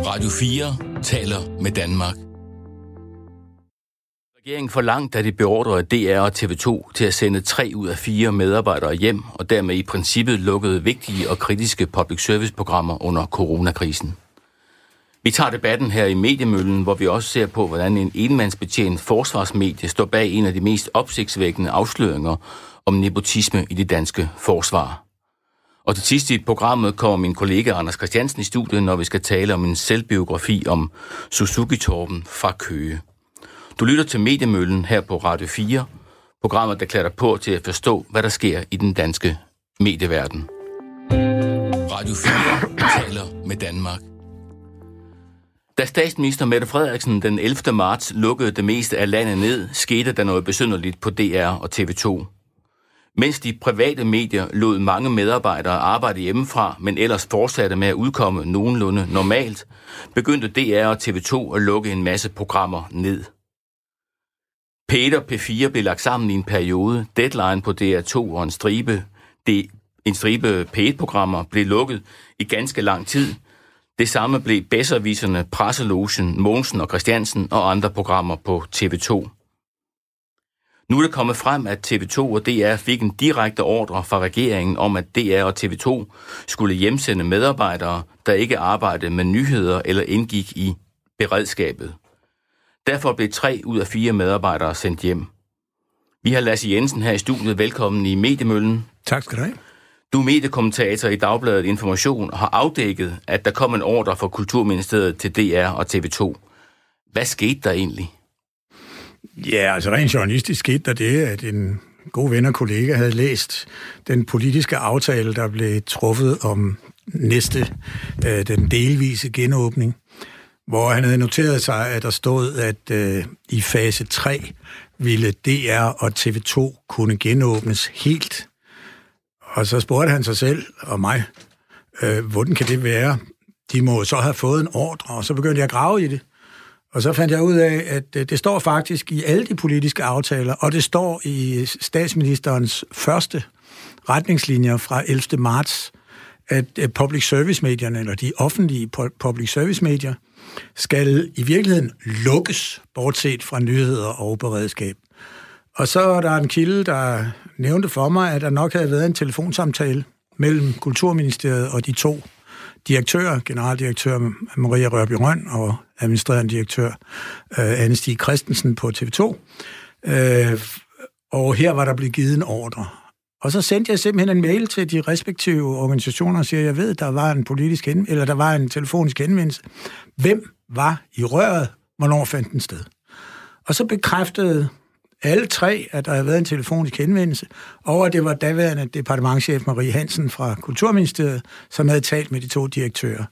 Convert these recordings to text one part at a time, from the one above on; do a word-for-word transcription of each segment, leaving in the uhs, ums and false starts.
Radio fire taler med Danmark. Regeringen forlangte, da de beordrede D R og T V to til at sende tre ud af fire medarbejdere hjem, og dermed i princippet lukkede vigtige og kritiske public service-programmer under coronakrisen. Vi tager debatten her i Mediemøllen, hvor vi også ser på, hvordan en enmandsbetjent forsvarsmedie står bag en af de mest opsigtsvækkende afsløringer om nepotisme i det danske forsvar. Og til sidst i programmet kommer min kollega Anders Christiansen i studiet, når vi skal tale om en selvbiografi om Suzuki-Torben fra Køge. Du lytter til Mediemøllen her på Radio fire, programmet, der klæder på til at forstå, hvad der sker i den danske medieverden. Radio fire taler med Danmark. Da statsminister Mette Frederiksen den ellevte marts lukkede det meste af landet ned, skete der noget besynderligt på D R og T V to. Mens de private medier lod mange medarbejdere arbejde hjemmefra, men ellers fortsatte med at udkomme nogenlunde normalt, begyndte D R og T V to at lukke en masse programmer ned. P et og P fire blev lagt sammen i en periode. Deadline på D R to og en stribe, en stribe P et-programmer blev lukket i ganske lang tid. Det samme blev Bedserviserne, Presselogen, Mogensen og Christiansen og andre programmer på T V to. Nu er det kommet frem, at T V to og D R fik en direkte ordre fra regeringen om, at D R og T V to skulle hjemsende medarbejdere, der ikke arbejdede med nyheder eller indgik i beredskabet. Derfor blev tre ud af fire medarbejdere sendt hjem. Vi har Lasse Jensen her i studiet. Velkommen i Mediemøllen. Tak skal du have. Du er mediekommentator i Dagbladet Information og har afdækket, at der kom en ordre fra Kulturministeriet til D R og T V to. Hvad skete der egentlig? Ja, altså rent journalistisk skete der det, at en god ven og kollega havde læst den politiske aftale, der blev truffet om næste, øh, den delvise genåbning, hvor han havde noteret sig, at der stod, at øh, i fase tre ville D R og T V to kunne genåbnes helt. Og så spurgte han sig selv og mig, øh, hvordan kan det være? De må så have fået en ordre, og så begyndte jeg at grave i det. Og så fandt jeg ud af, at det står faktisk i alle de politiske aftaler, og det står i statsministerens første retningslinjer fra ellevte marts, at public service-medierne, eller de offentlige public service-medier, skal i virkeligheden lukkes, bortset fra nyheder og beredskab. Og så er der en kilde, der nævnte for mig, at der nok havde været en telefonsamtale mellem Kulturministeriet og de to direktører, generaldirektør Maria Rørbye Rønn og administrerende direktør øh, Anne Stig Christensen på T V to. Øh, og her var der blevet givet en ordre. Og så sendte jeg simpelthen en mail til de respektive organisationer og siger, jeg ved, der var en politisk henvendelse, eller der var en telefonisk henvendelse. Hvem var i røret? Hvornår fandt den sted? Og så bekræftede alle tre, at der havde været en telefonisk henvendelse, og at det var daværende departementschef Marie Hansen fra Kulturministeriet, som havde talt med de to direktører.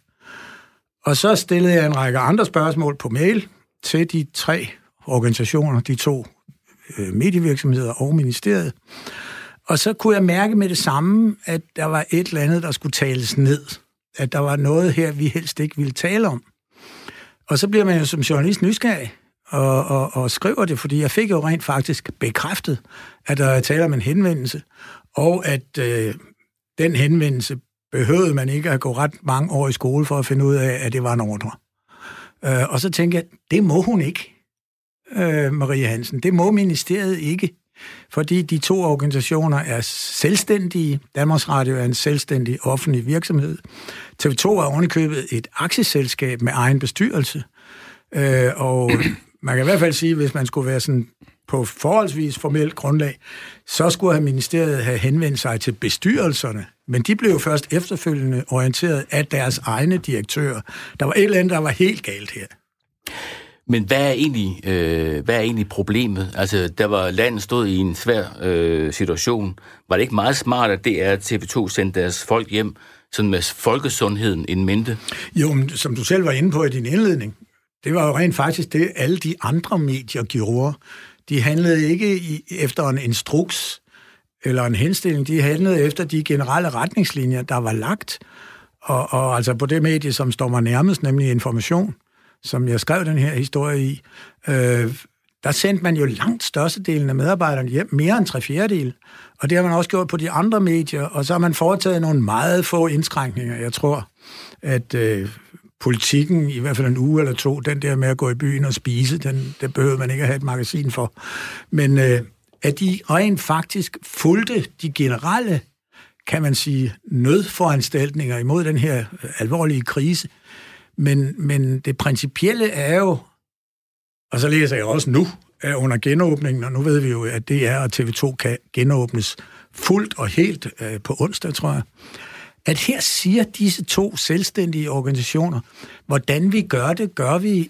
Og så stillede jeg en række andre spørgsmål på mail til de tre organisationer, de to øh, medievirksomheder og ministeriet. Og så kunne jeg mærke med det samme, at der var et eller andet, der skulle tales ned. At der var noget her, vi helst ikke ville tale om. Og så bliver man jo som journalist nysgerrig og, og, og skriver det, fordi jeg fik jo rent faktisk bekræftet, at der er tale om en henvendelse, og at øh, den henvendelse behøvede man ikke at gå ret mange år i skole for at finde ud af, at det var en ordre. Øh, og så tænkte jeg, det må hun ikke, øh, Marie Hansen. Det må ministeriet ikke. Fordi de to organisationer er selvstændige. Danmarks Radio er en selvstændig offentlig virksomhed. T V to er ovenikøbet et aktieselskab med egen bestyrelse. Øh, og man kan i hvert fald sige, hvis man skulle være sådan på forholdsvis formelt grundlag, så skulle have ministeriet have henvendt sig til bestyrelserne. Men de blev først efterfølgende orienteret af deres egne direktører. Der var et eller andet, der var helt galt her. Men hvad er egentlig, øh, hvad er egentlig problemet? Altså, der var landet stod i en svær øh, situation. Var det ikke meget smart, at D R og T V to sendte deres folk hjem, sådan med folkesundheden in mente? Jo, men som du selv var inde på i din indledning, det var jo rent faktisk det, alle de andre medier gjorde. De handlede ikke i, efter en instruks eller en henstilling. De handlede efter de generelle retningslinjer, der var lagt. Og, og altså på det medie, som står mig nærmest, nemlig Information, som jeg skrev den her historie i, øh, der sendte man jo langt størstedelen af medarbejderne hjem, mere end tre fjerdedel. Og det har man også gjort på de andre medier, og så har man foretaget nogle meget få indskrænkninger. Jeg tror, at øh, Politikken, i hvert fald en uge eller to, den der med at gå i byen og spise, den, den behøver man ikke at have et magasin for. Men øh, at de rent faktisk fulgte de generelle, kan man sige, nødforanstaltninger imod den her alvorlige krise. Men, men det principielle er jo, og så læser jeg også nu, er under genåbningen, og nu ved vi jo, at D R og T V to kan genåbnes fuldt og helt øh, på onsdag, tror jeg, at her siger disse to selvstændige organisationer, hvordan vi gør det, gør vi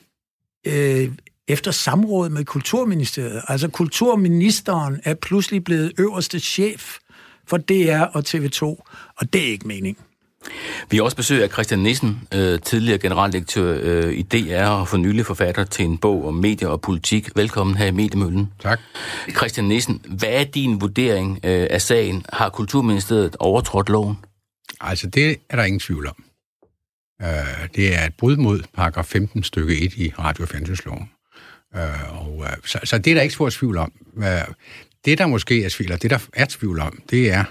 øh, efter samråd med Kulturministeriet. Altså kulturministeren er pludselig blevet øverste chef for D R og T V to, og det er ikke meningen. Vi har også besøg af Christian Nissen, øh, tidligere generaldirektør øh, i D R og for nylig forfatter til en bog om medier og politik. Velkommen her i Mediemøllen. Tak. Christian Nissen, hvad er din vurdering øh, af sagen? Har Kulturministeriet overtrådt loven? Altså, det er der ingen tvivl om. Uh, det er et brud mod paragraf femten stykke et i radio- og fjernsynsloven. Uh, og, uh, så, så det er der ikke spurgt tvivl om. Uh, det, der måske er tvivl om, det der er tvivl om, det er,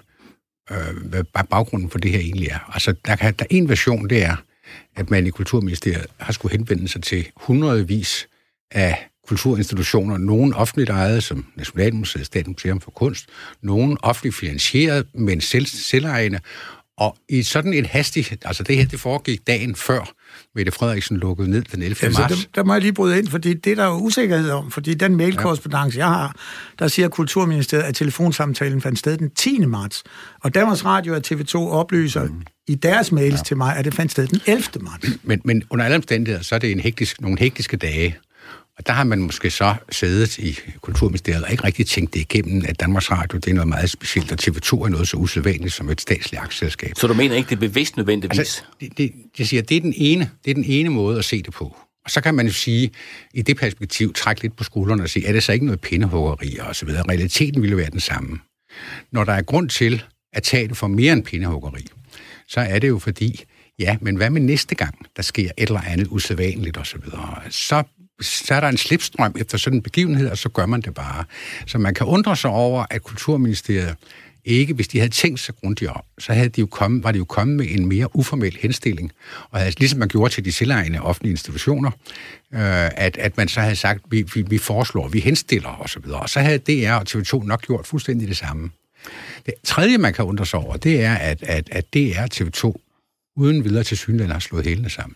uh, hvad baggrunden for det her egentlig er. Altså, der kan der en version, det er, at man i Kulturministeriet har skulle henvende sig til hundredvis af kulturinstitutioner, nogle offentligt ejede, som Nationalmuseet, Statens Museum for Kunst, nogle offentligt finansieret, men selv, selvejende. Og i sådan et hastigt, altså det her, det foregik dagen før, Mette Frederiksen lukkede ned den ellevte marts. Altså, der, der må jeg lige bryde ind, fordi det der er jo usikkerhed om, fordi den mailkorrespondance, jeg har, der siger Kulturministeriet, at telefonsamtalen fandt sted den tiende marts, og Danmarks Radio og T V to oplyser mm. i deres mails ja. til mig, at det fandt sted den ellevte marts. Men, men under alle omstændigheder, så er det en hektisk, nogle hektiske dage, og der har man måske så siddet i Kulturministeriet og ikke rigtig tænkt det igennem, at Danmarks Radio, det er noget meget specielt, og T V to er noget så usædvanligt som et statsligt aktieselskab. Så du mener ikke, det er bevidst nødvendigvis? Altså, det, det, jeg siger, det er den ene, det er den ene måde at se det på. Og så kan man jo sige, i det perspektiv, trække lidt på skuldrene og sige, er det så ikke noget pindehuggeri og så videre? Realiteten ville jo være den samme. Når der er grund til at tage det for mere end pindehuggeri, så er det jo fordi, ja, men hvad med næste gang, der sker et eller andet usædvanligt og så videre? Så så er der en slipstrøm efter sådan en begivenhed, og så gør man det bare. Så man kan undre sig over, at Kulturministeriet ikke, hvis de havde tænkt sig grundigt om, så havde de jo kommet, var de jo kommet med en mere uformel henstilling, og havde, ligesom man gjorde til de selvejende offentlige institutioner, øh, at, at man så havde sagt, vi, vi, vi foreslår, vi henstiller og så videre. Og så havde D R og T V to nok gjort fuldstændig det samme. Det tredje, man kan undre sig over, det er, at, at, at D R og T V to uden videre til synligheden har slået hælene sammen.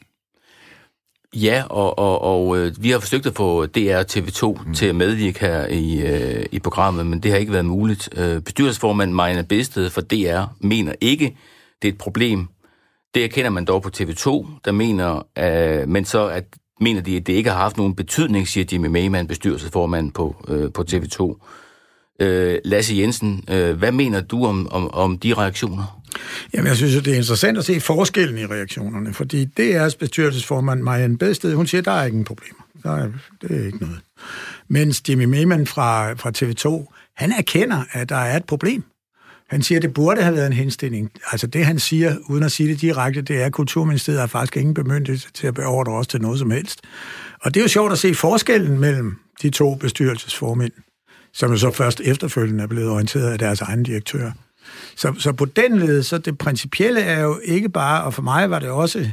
Ja, og, og, og øh, vi har forsøgt at få D R og T V to mm. til at medvirke her i, øh, i programmet, men det har ikke været muligt. Øh, bestyrelsesformand Marianne Bedsted for D R mener ikke, det er et problem. Det erkender man dog på T V to, der mener, øh, men så at, mener de, at det ikke har haft nogen betydning, siger Jimmy Maymann, bestyrelsesformand på, øh, på T V to. Øh, Lasse Jensen, øh, hvad mener du om, om, om de reaktioner? Jamen, jeg synes, det er interessant at se forskellen i reaktionerne, fordi D R's bestyrelsesformand Marianne Bedsted, hun siger, at der er ingen problemer. Der er, det er ikke noget. Mens Jimmy Maymann fra, fra T V to, han erkender, at der er et problem. Han siger, at det burde have været en henstilling. Altså det, han siger, uden at sige det direkte, det er, at Kulturministeriet har faktisk ingen bemyndigelse til at beordre os til noget som helst. Og det er jo sjovt at se forskellen mellem de to bestyrelsesformænd, som jo så først efterfølgende er blevet orienteret af deres egen direktør. Så, så på den led, så det principielle er jo ikke bare, og for mig var det også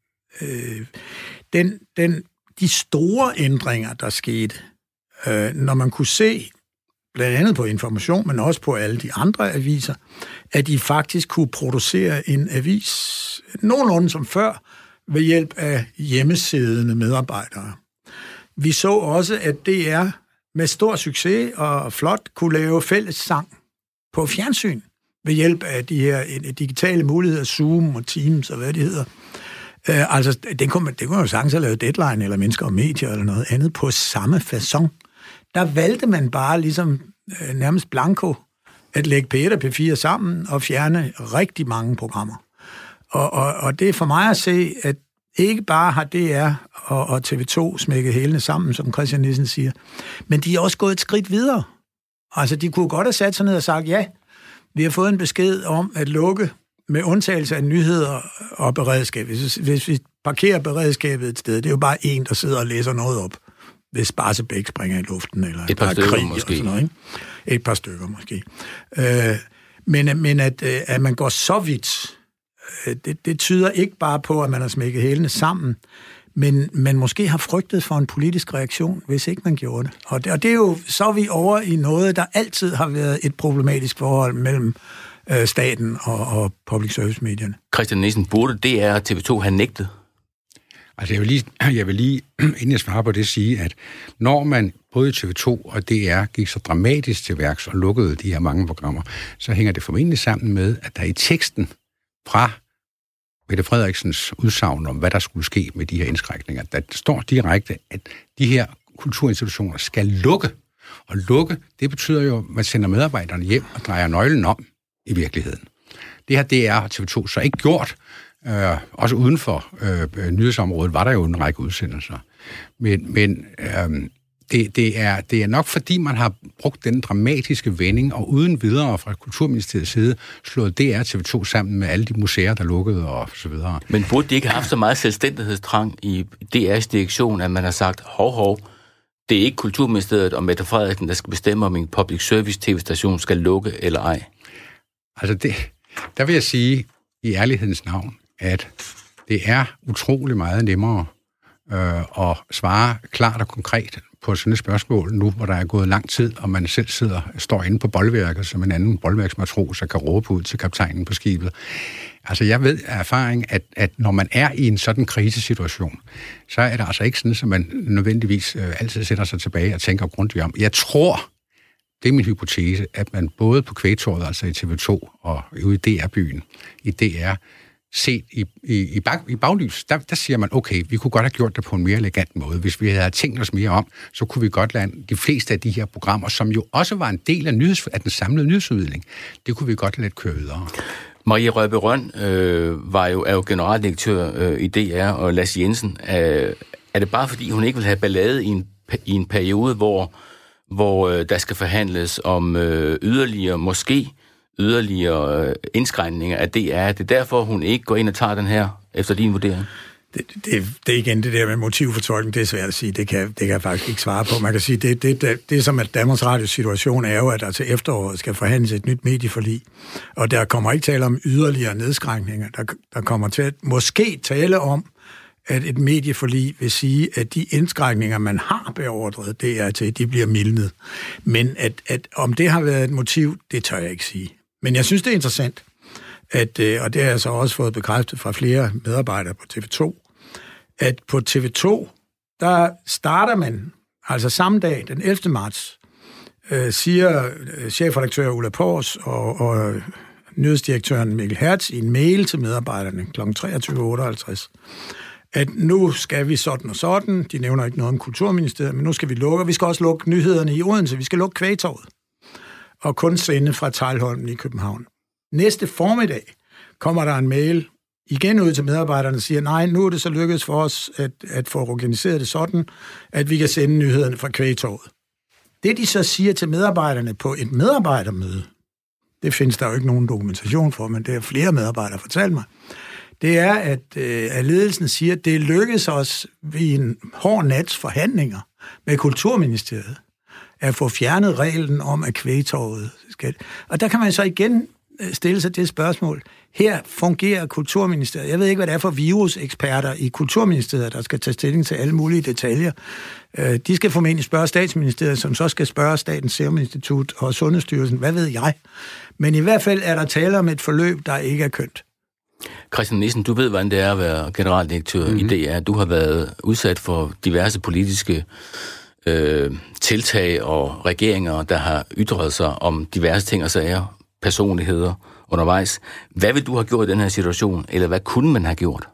øh, den, den, de store ændringer, der skete, øh, når man kunne se, blandt andet på Information, men også på alle de andre aviser, at de faktisk kunne producere en avis nogenlunde som før, ved hjælp af hjemmesidende medarbejdere. Vi så også, at D R med stor succes og flot kunne lave fællessang på fjernsyn ved hjælp af de her digitale muligheder, Zoom og Teams og hvad det hedder. Uh, altså, det kunne man, det kunne man jo sagtens have lavet Deadline eller Mennesker og Medier eller noget andet på samme facon. Der valgte man bare ligesom uh, nærmest blanko at lægge P et og P fire sammen og fjerne rigtig mange programmer. Og, og, og det er for mig at se, at ikke bare har D R og, og T V to smækket hælene sammen, som Christian Nissen siger, men de er også gået et skridt videre. Altså, de kunne godt have sat sig ned og sagt, ja, vi har fået en besked om at lukke med undtagelse af nyheder og beredskab. Hvis, hvis vi parkerer beredskabet et sted, det er jo bare en, der sidder og læser noget op, hvis Barsebæk springer i luften, eller et par stykker krig, måske. Sådan noget, ikke? Et par stykker måske. Øh, men men at, at man går så vidt det, det tyder ikke bare på, at man har smækket hælene sammen, men man måske har frygtet for en politisk reaktion, hvis ikke man gjorde det. Og det, og det er jo, så er vi over i noget, der altid har været et problematisk forhold mellem øh, staten og, og public service-medierne. Christian Nielsen, burde D R og T V to have nægtet? Altså, jeg vil lige, jeg vil lige inden jeg svarer på det, sige, at når man både T V to og D R gik så dramatisk til værks og lukkede de her mange programmer, så hænger det formentlig sammen med, at der i teksten fra Mette Frederiksens udsagn om, hvad der skulle ske med de her indskrænkninger, der står direkte, at de her kulturinstitutioner skal lukke. Og lukke, det betyder jo, at man sender medarbejderne hjem og drejer nøglen om i virkeligheden. Det har D R og T V to så ikke gjort. Øh, også uden for øh, nyhedsområdet var der jo en række udsendelser. Men, men øh, det, det, er, det er nok fordi, man har brugt den dramatiske vending, og uden videre fra Kulturministeriets side, slået D R og T V to sammen med alle de museer, der lukkede og så videre. Men burde de ikke have haft så meget selvstændighedstrang i D R's direktion, at man har sagt, hov, hov, det er ikke Kulturministeriet og Mette Frederiksen, der skal bestemme, om en public service tv-station skal lukke eller ej? Altså, det, der vil jeg sige i ærlighedens navn, at det er utrolig meget nemmere øh, at svare klart og konkret på sådan et spørgsmål nu, hvor der er gået lang tid, og man selv sidder står inde på boldværket som en anden boldværksmatros og kan råbe ud til kaptajnen på skibet. Altså, jeg ved af erfaring, at, at når man er i en sådan krisesituation, så er det altså ikke sådan, at man nødvendigvis øh, altid sætter sig tilbage og tænker grundigt om. Jeg tror, det er min hypotese, at man både på Kvægtorvet, altså i T V to og ude i D R-byen, i D R, set i, i, i, bag, i baglys, der, der siger man, okay, vi kunne godt have gjort det på en mere elegant måde. Hvis vi havde tænkt os mere om, så kunne vi godt lade de fleste af de her programmer, som jo også var en del af, nyheds, af den samlede nyhedsuddeling, det kunne vi godt lade køre videre. Marie Røbe Rønn øh, var jo, er jo generaldirektør øh, i D R, og Lasse Jensen, øh, er det bare fordi, hun ikke vil have ballade i en, i en periode, hvor, hvor øh, der skal forhandles om øh, yderligere, måske yderligere øh, indskrænkninger af D R? Det er derfor, hun ikke går ind og tager den her, efter din vurdering? Det, det, det er igen det der med motivfortolkning, det er svært at sige, det kan, det kan jeg faktisk ikke svare på. Man kan sige, det, det, det, det som at Danmarks Radios situation er jo, at der til efteråret skal forhandles et nyt medieforlig, og der kommer ikke tale om yderligere nedskrænkninger. Der, der kommer til at måske tale om, at et medieforlig vil sige, at de indskrænkninger, man har beordret, det er til, de bliver mildnet. Men at, at om det har været et motiv, det tør jeg ikke sige. Men jeg synes, det er interessant, at, og det har jeg så også fået bekræftet fra flere medarbejdere på T V to, at på T V to, der starter man, altså samme dag, den ellevte marts, øh, siger chefredaktør Ulla Pors og, og nyhedsdirektøren Mikkel Hertz i en mail til medarbejderne kl. treogtyve otteoghalvtreds, at nu skal vi sådan og sådan, de nævner ikke noget om Kulturministeriet, men nu skal vi lukke, vi skal også lukke nyhederne i Odense, vi skal lukke Kvægtorvet, og kun sende fra Teglholmen i København. Næste formiddag kommer der en mail igen ud til medarbejderne og siger, nej, nu er det så lykkedes for os at, at få organiseret det sådan, at vi kan sende nyhederne fra Kvægtorvet. Det, de så siger til medarbejderne på et medarbejdermøde, det findes der jo ikke nogen dokumentation for, men det er flere medarbejdere fortalt mig, det er, at, øh, at ledelsen siger, at det lykkedes os ved en hård nats forhandlinger med Kulturministeriet at få fjernet reglen om, at Kvægtorvet skal... Og der kan man så igen stille sig det spørgsmål. Her fungerer Kulturministeriet. Jeg ved ikke, hvad det er for viruseksperter i Kulturministeriet, der skal tage stilling til alle mulige detaljer. De skal formentlig spørge Statsministeriet, som så skal spørge Statens Serum Institut og Sundhedsstyrelsen. Hvad ved jeg? Men i hvert fald er der tale om et forløb, der ikke er kønt. Christian Nielsen, du ved, hvordan det er at være generaldirektør mm-hmm. i D R. Du har været udsat for diverse politiske øh, tiltag og regeringer, der har ytret sig om diverse ting og sager, personligheder undervejs. Hvad vil du have gjort i den her situation, eller hvad kunne man have gjort?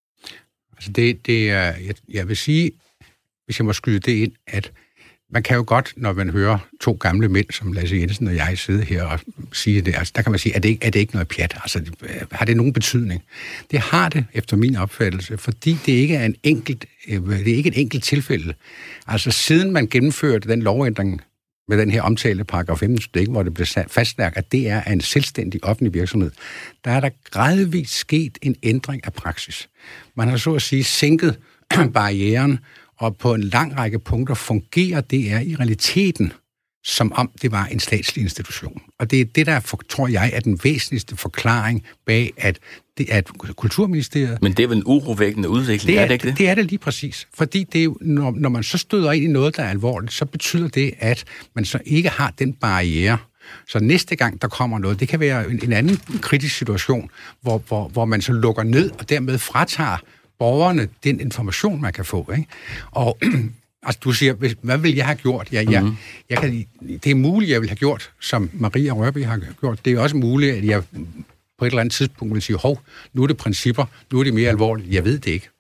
Altså det, det er, jeg, jeg vil sige, hvis jeg må skyde det ind, at man kan jo godt, når man hører to gamle mænd, som Lasse Jensen og jeg, sidde her og sige det, altså der kan man sige, at det ikke er det ikke noget pjat? Altså, har det nogen betydning? Det har det, efter min opfattelse, fordi det ikke er en enkelt, det er ikke et enkelt tilfælde. Altså, siden man gennemførte den lovændring med den her omtalte paragraf femten stykke, hvor det blev fastlagt, at det er en selvstændig offentlig virksomhed, der er der gradvist sket en ændring af praksis. Man har så at sige sænket barrieren, og på en lang række punkter fungerer D R i realiteten som om det var en statslig institution. Og det er det, der, for, tror jeg, er den væsentligste forklaring bag, at det er at Kulturministeriet... Men det er vel en urovækkende udvikling, det er, er det ikke det? Det er det lige præcis. Fordi det er jo, når, når man så støder ind i noget, der er alvorligt, så betyder det, at man så ikke har den barriere. Så næste gang, der kommer noget, det kan være en, en anden kritisk situation, hvor, hvor, hvor man så lukker ned og dermed fratager borgerne den information, man kan få. Ikke? Og altså, du siger, hvad vil jeg have gjort? Ja, ja, mm-hmm. jeg kan, det er muligt, jeg vil have gjort, som Maria Rørbye har gjort. Det er også muligt, at jeg på et eller andet tidspunkt vil sige, hov, nu er det principper, nu er det mere alvorligt. Jeg ved det ikke.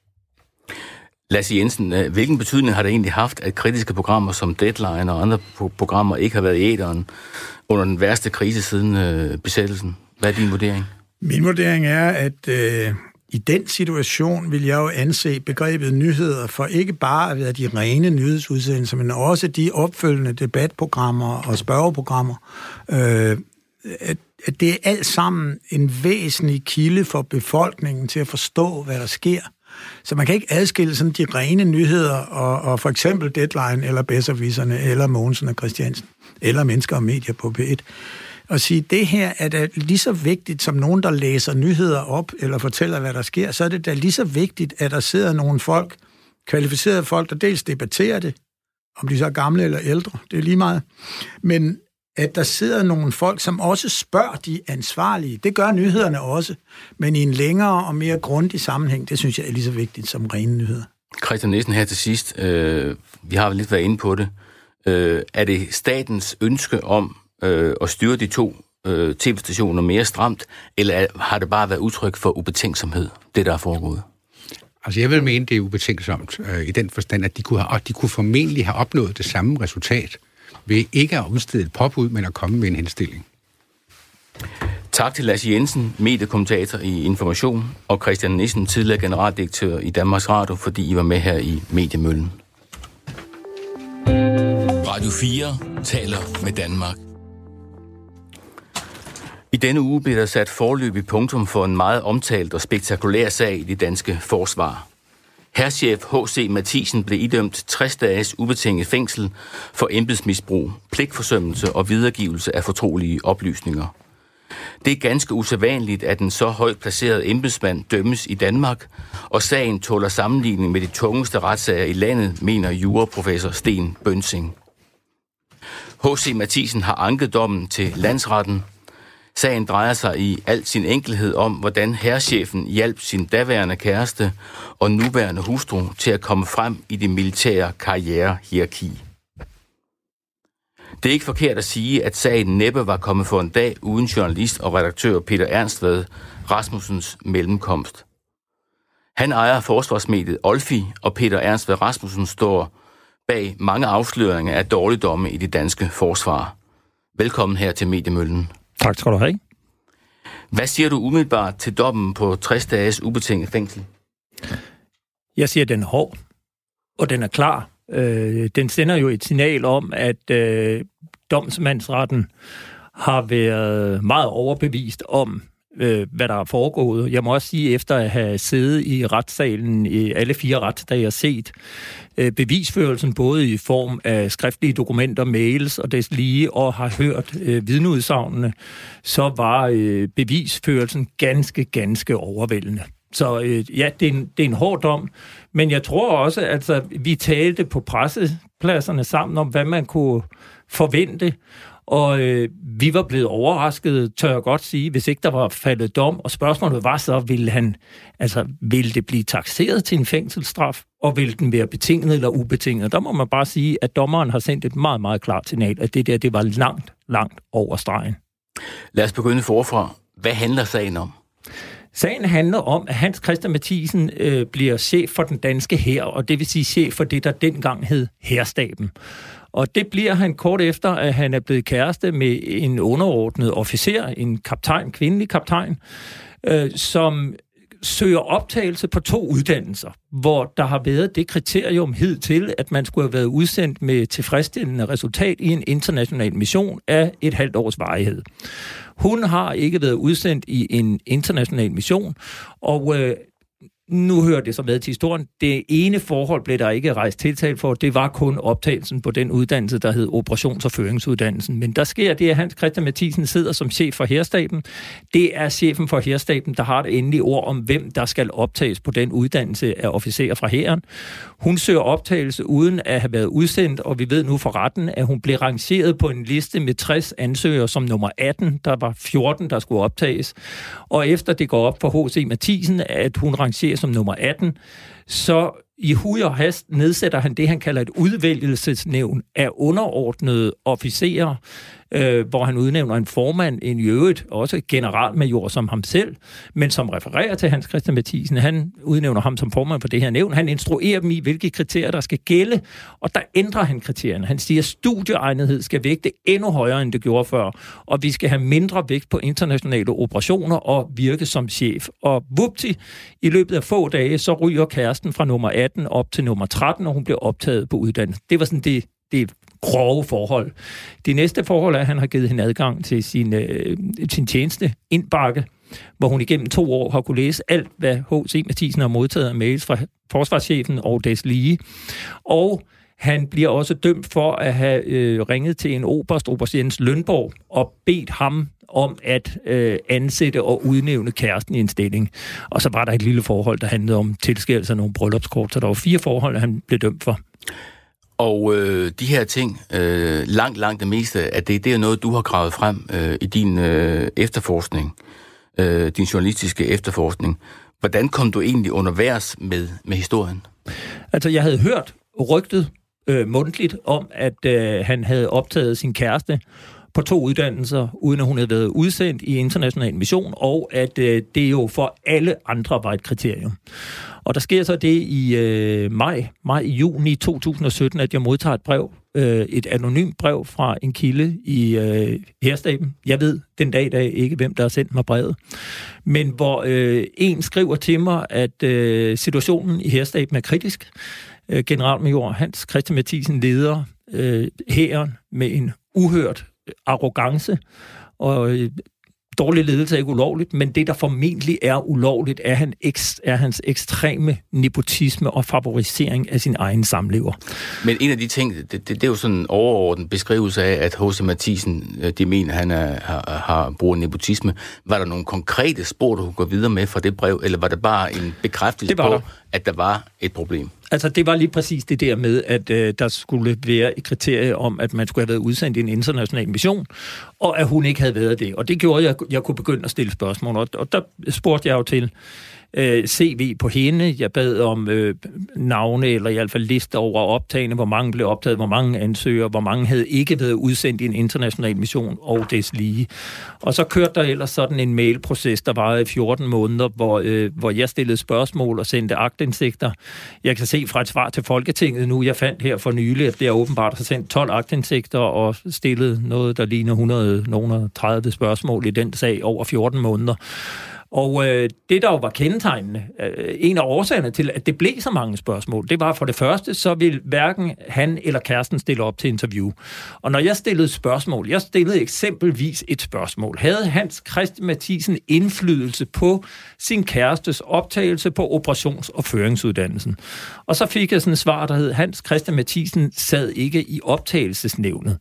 Lasse Jensen, hvilken betydning har det egentlig haft, at kritiske programmer som Deadline og andre programmer ikke har været i æteren under den værste krise siden øh, besættelsen? Hvad er din vurdering? Min vurdering er, at øh, i den situation vil jeg jo anse begrebet nyheder for ikke bare at være de rene nyhedsudsendelser, men også de opfølgende debatprogrammer og spørgeprogrammer. Øh, at, at det er alt sammen en væsentlig kilde for befolkningen til at forstå, hvad der sker. Så man kan ikke adskille sådan de rene nyheder og, og for eksempel Deadline eller Besserwisserne eller Mogensen og Christiansen eller Mennesker og Medier på P et og sige, det her er da lige så vigtigt som nogen, der læser nyheder op eller fortæller, hvad der sker, så er det da lige så vigtigt, at der sidder nogle folk, kvalificerede folk, der dels debatterer det, om de så er gamle eller ældre, det er lige meget, men at der sidder nogle folk, som også spørger de ansvarlige. Det gør nyhederne også, men i en længere og mere grundig sammenhæng, det synes jeg er lige så vigtigt som rene nyheder. Christian Nielsen her til sidst, øh, vi har vel lidt været inde på det. Øh, er det statens ønske om øh, at styre de to øh, tv-stationer mere stramt, eller er, har det bare været udtryk for ubetænksomhed, det der er foregået? Altså jeg vil mene, det er ubetænksomt øh, i den forstand, at de kunne, have, de kunne formentlig have opnået det samme resultat ved ikke at udstede et påbud, men at komme med en henstilling. Tak til Lasse Jensen, mediekommentator i Information, og Christian Nielsen, tidligere generaldirektør i Danmarks Radio, fordi I var med her i Mediemøllen. Radio fire taler med Danmark. I denne uge blev der sat foreløbig punktum for en meget omtalt og spektakulær sag i det danske forsvar. Hærchef H C Mathiesen blev idømt tres dages ubetinget fængsel for embedsmisbrug, pligtforsømmelse og videregivelse af fortrolige oplysninger. Det er ganske usædvanligt, at en så højt placeret embedsmand dømmes i Danmark, og sagen tåler sammenligning med de tungeste retssager i landet, mener juraprofessor Sten Bønsing. H C Mathiesen har anket dommen til landsretten. Sagen drejer sig i al sin enkelhed om, hvordan hærchefen hjalp sin daværende kæreste og nuværende hustru til at komme frem i det militære karrierehierarki. Det er ikke forkert at sige, at sagen næppe var kommet for en dag uden journalist og redaktør Peter Ernstved Rasmussens mellemkomst. Han ejer forsvarsmediet Olfi, og Peter Ernstved Rasmussen står bag mange afsløringer af dårligdomme i det danske forsvar. Velkommen her til Mediemøllen. Tak skal du have. Hvad siger du umiddelbart til dommen på tres dages ubetinget fængsel? Jeg siger, at den er hård, og den er klar. Øh, den sender jo et signal om, at øh, domsmandsretten har været meget overbevist om, øh, hvad der er foregået. Jeg må også sige, efter at have siddet i retssalen i alle fire retsdage og set øh, bevisførelsen både i form af skriftlige dokumenter, mails og des lige, og har hørt øh, vidneudsagnene, så var øh, bevisførelsen ganske, ganske overvældende. Så øh, ja, det er, en, det er en hård dom, men jeg tror også, at altså, vi talte på pressepladserne sammen om, hvad man kunne forvente, og øh, vi var blevet overrasket, tør jeg godt sige, hvis ikke der var faldet dom, og spørgsmålet var så, ville han, altså, ville det blive takseret til en fængselsstraf, og ville den være betinget eller ubetinget? Der må man bare sige, at dommeren har sendt et meget, meget klart signal, at det der, det var langt, langt over stregen. Lad os begynde forfra. Hvad handler sagen om? Sagen handler om, at Hans Christian Mathiesen øh, bliver chef for den danske hær, og det vil sige chef for det, der dengang hed Hærstaben. Og det bliver han kort efter, at han er blevet kæreste med en underordnet officer, en kaptajn, kvindelig kaptajn, øh, som søger optagelse på to uddannelser, hvor der har været det kriterium hidtil, at man skulle have været udsendt med tilfredsstillende resultat i en international mission af et halvt års varighed. Hun har ikke været udsendt i en international mission, og øh, nu hører det så med til historien. Det ene forhold blev der ikke rejst tiltale for. Det var kun optagelsen på den uddannelse, der hed operations- og føringsuddannelsen. Men der sker det, at Hans Christian Matthiesen sidder som chef for Hærstaben. Det er chefen for Hærstaben, der har det endelige ord om, hvem der skal optages på den uddannelse af officerer fra hæren. Hun søger optagelse uden at have været udsendt, og vi ved nu for retten, at hun blev rangeret på en liste med tres ansøgere som nummer atten. Der var fjorten, der skulle optages. Og efter det går op for H C Matthiesen, at hun rangerer som nummer atten, så i hui og hast nedsætter han det, han kalder et udvælgelsesnævn af underordnede officerer, øh, hvor han udnævner en formand, en i øvrigt også generalmajor som ham selv, men som refererer til Hans Christian Matthiesen. Han udnævner ham som formand for det her nævn. Han instruerer dem i, hvilke kriterier der skal gælde, og der ændrer han kriterierne. Han siger, at studieegnethed skal vægte endnu højere, end det gjorde før, og vi skal have mindre vægt på internationale operationer og virke som chef. Og vupti, i løbet af få dage, så ryger kæresten fra nummer atten op til nummer tretten, og hun bliver optaget på uddannelse. Det var sådan det, det grove forhold. Det næste forhold er, at han har givet hende adgang til sin, øh, sin tjeneste indbakke, hvor hun igennem to år har kunne læse alt, hvad H C Matthiesen har modtaget af mails fra forsvarschefen og des lige. Og han bliver også dømt for at have øh, ringet til en oberst, oberst Jens Lønborg, og bedt ham om at øh, ansætte og udnævne kæresten i en stilling. Og så var der et lille forhold, der handlede om tilskærelse af nogle bryllupskort, så der var fire forhold, han blev dømt for. Og øh, de her ting, øh, langt, langt det meste af det, det er noget, du har gravet frem øh, i din øh, efterforskning, øh, din journalistiske efterforskning. Hvordan kom du egentlig undervejs med, med historien? Altså, jeg havde hørt rygtet øh, mundtligt om, at øh, han havde optaget sin kæreste på to uddannelser, uden at hun havde været udsendt i international mission, og at øh, det jo for alle andre var et kriterium. Og der sker så det i øh, maj, maj i juni to tusind og sytten, at jeg modtager et brev, øh, et anonymt brev fra en kilde i øh, Hærstaben. Jeg ved den dag i dag ikke, hvem der har sendt mig brevet. Men hvor øh, en skriver til mig, at øh, situationen i Hærstaben er kritisk. Øh, generalmajor Hans Christian Matthiesen leder øh, hæren med en uhørt arrogance, og øh, dårlig ledelse er ikke ulovligt, men det, der formentlig er ulovligt, er, han eks, er hans ekstreme nepotisme og favorisering af sin egen samlever. Men en af de ting, det, det, det er jo sådan en overordnet beskrivelse af, at H C Matthiesen, de mener, han er, har, har brugt nepotisme. Var der nogle konkrete spor, du kunne gå videre med fra det brev, eller var det bare en bekræftelse på, der. at der var et problem? Altså, det var lige præcis det der med, at øh, der skulle være et kriterie om, at man skulle have været udsendt i en international mission, og at hun ikke havde været det. Og det gjorde, at jeg, jeg kunne begynde at stille spørgsmål. Og, og der spurgte jeg jo til øh, C V på hende. Jeg bad om øh, navne, eller i hvert fald lister over optagende, hvor mange blev optaget, hvor mange ansøgere, hvor mange havde ikke været udsendt i en international mission, og des lige. Og så kørte der ellers sådan en mailproces, der varede i fjorten måneder, hvor, øh, hvor jeg stillede spørgsmål og sendte aktindsigter. Jeg kan se fra et svar til Folketinget nu, jeg fandt her for nylig, at det er åbenbart har sendt tolv aktindsigter og stillet noget, der ligner hundrede og tredive spørgsmål i den sag over fjorten måneder. Og øh, det, der jo var kendetegnende, øh, en af årsagerne til, at det blev så mange spørgsmål, det var for det første, så ville hverken han eller kæresten stille op til interview. Og når jeg stillede spørgsmål, jeg stillede eksempelvis et spørgsmål. Havde Hans Christian Matthiesen indflydelse på sin kærestes optagelse på operations- og føringsuddannelsen? Og så fik jeg sådan et svar, der hed, Hans Christian Matthiesen sad ikke i optagelsesnævnet.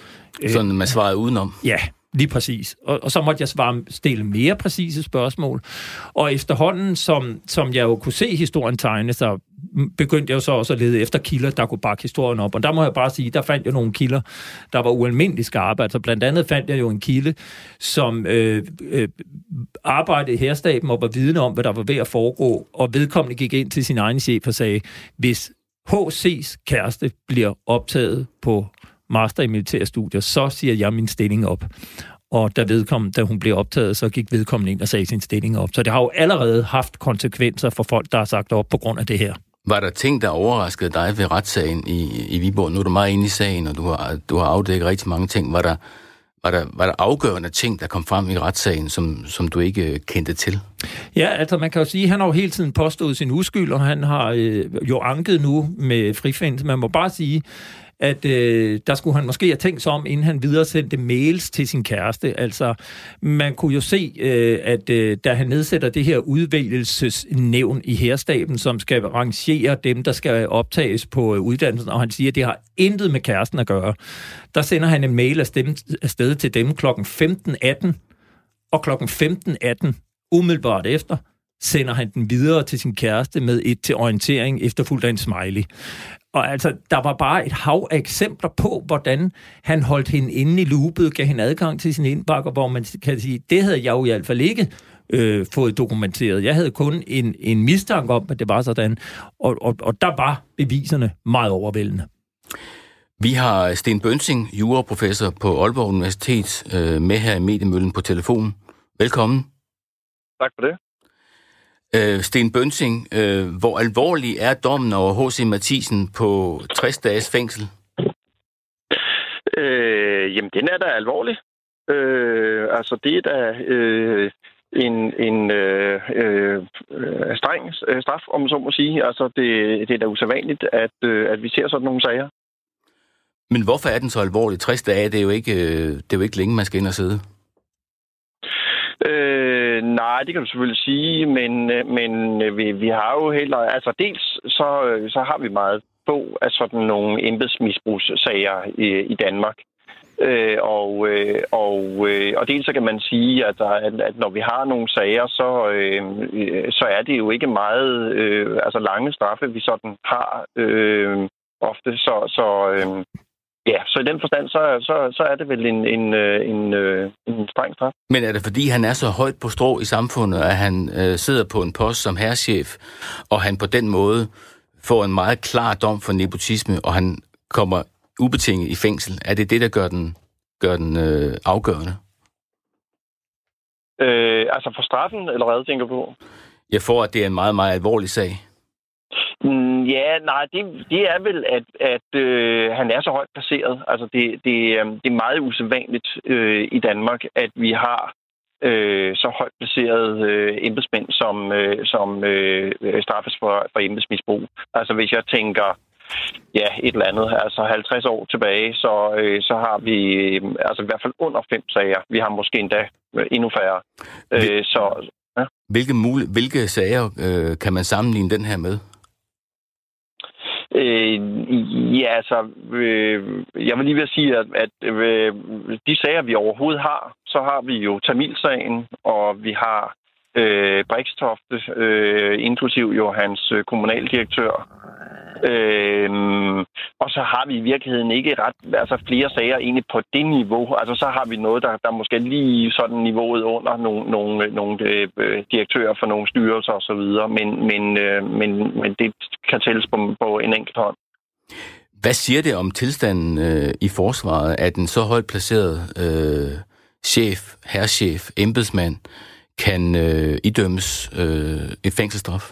Sådan man svarede udenom? Ja. Lige præcis. Og, og så måtte jeg svare, stille mere præcise spørgsmål. Og efterhånden, som, som jeg jo kunne se historien tegne, så begyndte jeg jo så også at lede efter kilder, der kunne bakke historien op. Og der må jeg bare sige, der fandt jeg nogle kilder, der var ualmindeligt skarpe. Altså blandt andet fandt jeg jo en kilde, som øh, øh, arbejdede i Hærstaben og var vidne om, hvad der var ved at foregå. Og vedkommende gik ind til sin egen chef og sagde, hvis H C's kæreste bliver optaget på master i militære studier, så siger jeg min stilling op. Og da, vedkom, da hun blev optaget, så gik vedkommende ind og sagde sin stilling op. Så det har jo allerede haft konsekvenser for folk, der har sagt op på grund af det her. Var der ting, der overraskede dig ved retssagen i, i Viborg? Nu er du meget inde i sagen, og du har, du har afdækket rigtig mange ting. Var der, var, der, var der afgørende ting, der kom frem i retssagen, som, som du ikke kendte til? Ja, altså man kan jo sige, at han har jo hele tiden påstået sin uskyld, og han har øh, jo anket nu med frifindelse. Man må bare sige, at øh, der skulle han måske have tænkt sig om, inden han videresendte mails til sin kæreste. Altså, man kunne jo se, øh, at øh, da han nedsætter det her udvælgelsesnævn i hærstaben, som skal rangere dem, der skal optages på øh, uddannelsen, og han siger, at det har intet med kæresten at gøre. Der sender han en mail afsted til dem klokken femten atten, og klokken femten atten, umiddelbart efter, sender han den videre til sin kæreste med et til orientering efterfulgt af en smiley. Og altså, der var bare et hav af eksempler på, hvordan han holdt hende inde i loopet, gav hende adgang til sin indbakker, hvor man kan sige, det havde jeg jo i hvert fald ikke øh, fået dokumenteret. Jeg havde kun en, en mistanke om, at det var sådan, og, og, og der var beviserne meget overvældende. Vi har Sten Bønsing, juraprofessor på Aalborg Universitet, øh, med her i Mediemøllen på telefonen. Velkommen. Tak for det. Øh, Sten Bønsing, øh, hvor alvorlig er dommen over H C Mathiesen på tres dages fængsel? Øh, jamen, den er da alvorlig. Øh, altså, det er da øh, en, en øh, øh, streng straf, om man så må sige. Altså, det, det er da usædvanligt, at, øh, at vi ser sådan nogle sager. Men hvorfor er den så alvorlig? tres dage, det er jo ikke, det er jo ikke længe, man skal ind og sidde. Øh, nej, det kan du selvfølgelig sige, men, men vi, vi har jo heller... Altså dels så, så har vi meget få af sådan nogle embedsmisbrugssager i, i Danmark. Øh, og, og, og dels så kan man sige, at, der, at når vi har nogle sager, så, øh, så er det jo ikke meget øh, altså lange straffe, vi sådan har øh, ofte. Så... så øh, Ja, så i den forstand, så, så, så er det vel en, en, en, en streng straf. Men er det fordi, han er så højt på strå i samfundet, at han øh, sidder på en post som hærchef, og han på den måde får en meget klar dom for nepotisme, og han kommer ubetinget i fængsel? Er det det, der gør den, gør den øh, afgørende? Øh, altså for straffen, eller hvad tænker du på? Jeg får, at det er en meget, meget alvorlig sag. Ja, nej, det, det er vel, at, at øh, han er så højt placeret. Altså, det, det, det er meget usædvanligt øh, i Danmark, at vi har øh, så højt placeret øh, embedsmænd, som, øh, som øh, straffes for, for embedsmisbrug. Altså, hvis jeg tænker, ja, et eller andet, altså halvtreds år tilbage, så, øh, så har vi øh, altså i hvert fald under fem sager. Vi har måske endda endnu færre. Øh, så, ja. Hvilke, mul- hvilke sager øh, kan man sammenligne den her med? Øh, ja, altså, øh, jeg vil lige ved at sige, at, at øh, de sager, vi overhovedet har, så har vi jo Tamilsagen, og vi har øh, Brixtofte, øh, inklusiv jo hans øh, kommunaldirektør. Øh, og så har vi i virkeligheden ikke ret, altså flere sager egentlig på det niveau. Altså så har vi noget, der, der måske lige sådan niveauet under nogle, nogle, nogle øh, direktører for nogle styrelser og så videre, men, men, øh, men, men det kan tælles på, på en enkelt hånd. Hvad siger det om tilstanden øh, i forsvaret, at en så højt placeret øh, chef, herrchef, embedsmand kan øh, idømmes øh, et fængselsstraf?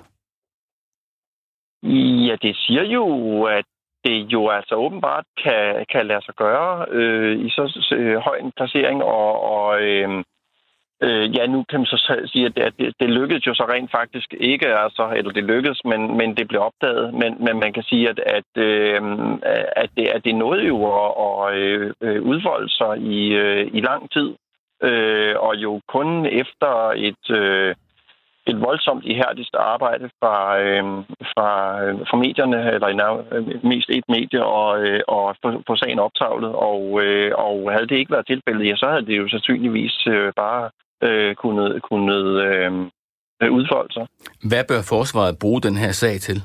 Ja, det siger jo, at det jo altså åbenbart kan, kan lade sig gøre øh, i så øh, høj en placering, og, og øh, øh, ja, nu kan man så sige, at det, det lykkedes jo så rent faktisk ikke, altså, eller det lykkedes, men, men det blev opdaget, men, men man kan sige, at, at, øh, at, det, at det nåede jo at, at øh, udfolde sig i, øh, i lang tid, øh, og jo kun efter et... Øh, et voldsomt ihærdigt arbejde fra, øh, fra, fra medierne, eller i mest et medie, og, øh, og få, få sagen optavlet. Og, øh, og havde det ikke været tilfældet, ja, så havde det jo sandsynligvis øh, bare øh, kunnet, kunnet øh, udfolde sig. Hvad bør forsvaret bruge den her sag til?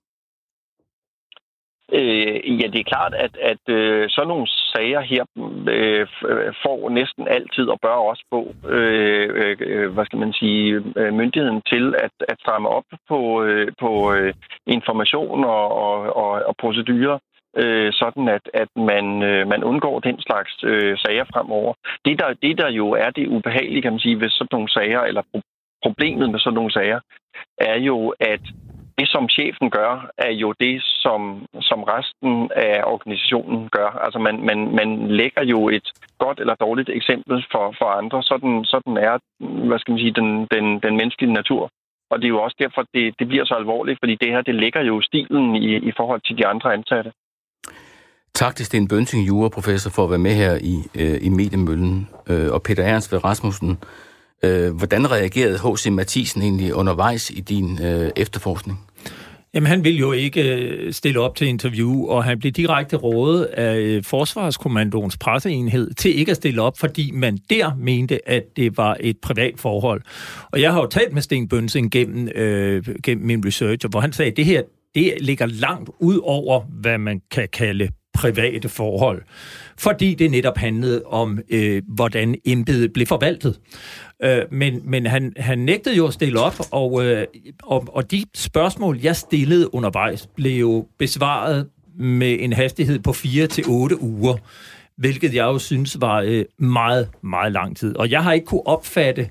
Øh, ja, det er klart, at, at øh, sådan nogle sager her øh, får næsten altid, og bør også få, øh, øh, hvad skal man sige, myndigheden til at, at stramme op på, øh, på øh, information og, og, og, og procedurer, øh, sådan at, at man, øh, man undgår den slags øh, sager fremover. Det der, det, der jo er det ubehagelige, kan man sige, ved sådan nogle sager, eller problemet med sådan nogle sager, er jo, at det, som chefen gør, er jo det, som, som resten af organisationen gør. Altså, man, man, man lægger jo et godt eller dårligt eksempel for, for andre. Sådan, sådan er, hvad skal man sige, den, den, den menneskelige natur. Og det er jo også derfor, det, det bliver så alvorligt, fordi det her, det lægger jo stilen i, i forhold til de andre ansatte. Tak til Sten Bønsing, juraprofessor, for at være med her i, øh, i Mediemøllen. Øh, og Peter Ernst ved Rasmussen, øh, hvordan reagerede H C Mathiesen egentlig undervejs i din øh, efterforskning? Jamen, han ville jo ikke stille op til interview, og han blev direkte rådet af Forsvarskommandoens presseenhed til ikke at stille op, fordi man der mente, at det var et privat forhold. Og jeg har jo talt med Sten Bønsing gennem, øh, gennem min research, hvor han sagde, at det her det ligger langt ud over, hvad man kan kalde private forhold, fordi det netop handlede om, øh, hvordan embedet blev forvaltet. Øh, men men han, han nægtede jo at stille op, og, øh, og, og de spørgsmål, jeg stillede undervejs, blev jo besvaret med en hastighed på fire til otte uger, hvilket jeg jo synes var øh, meget, meget lang tid. Og jeg har ikke kunne opfatte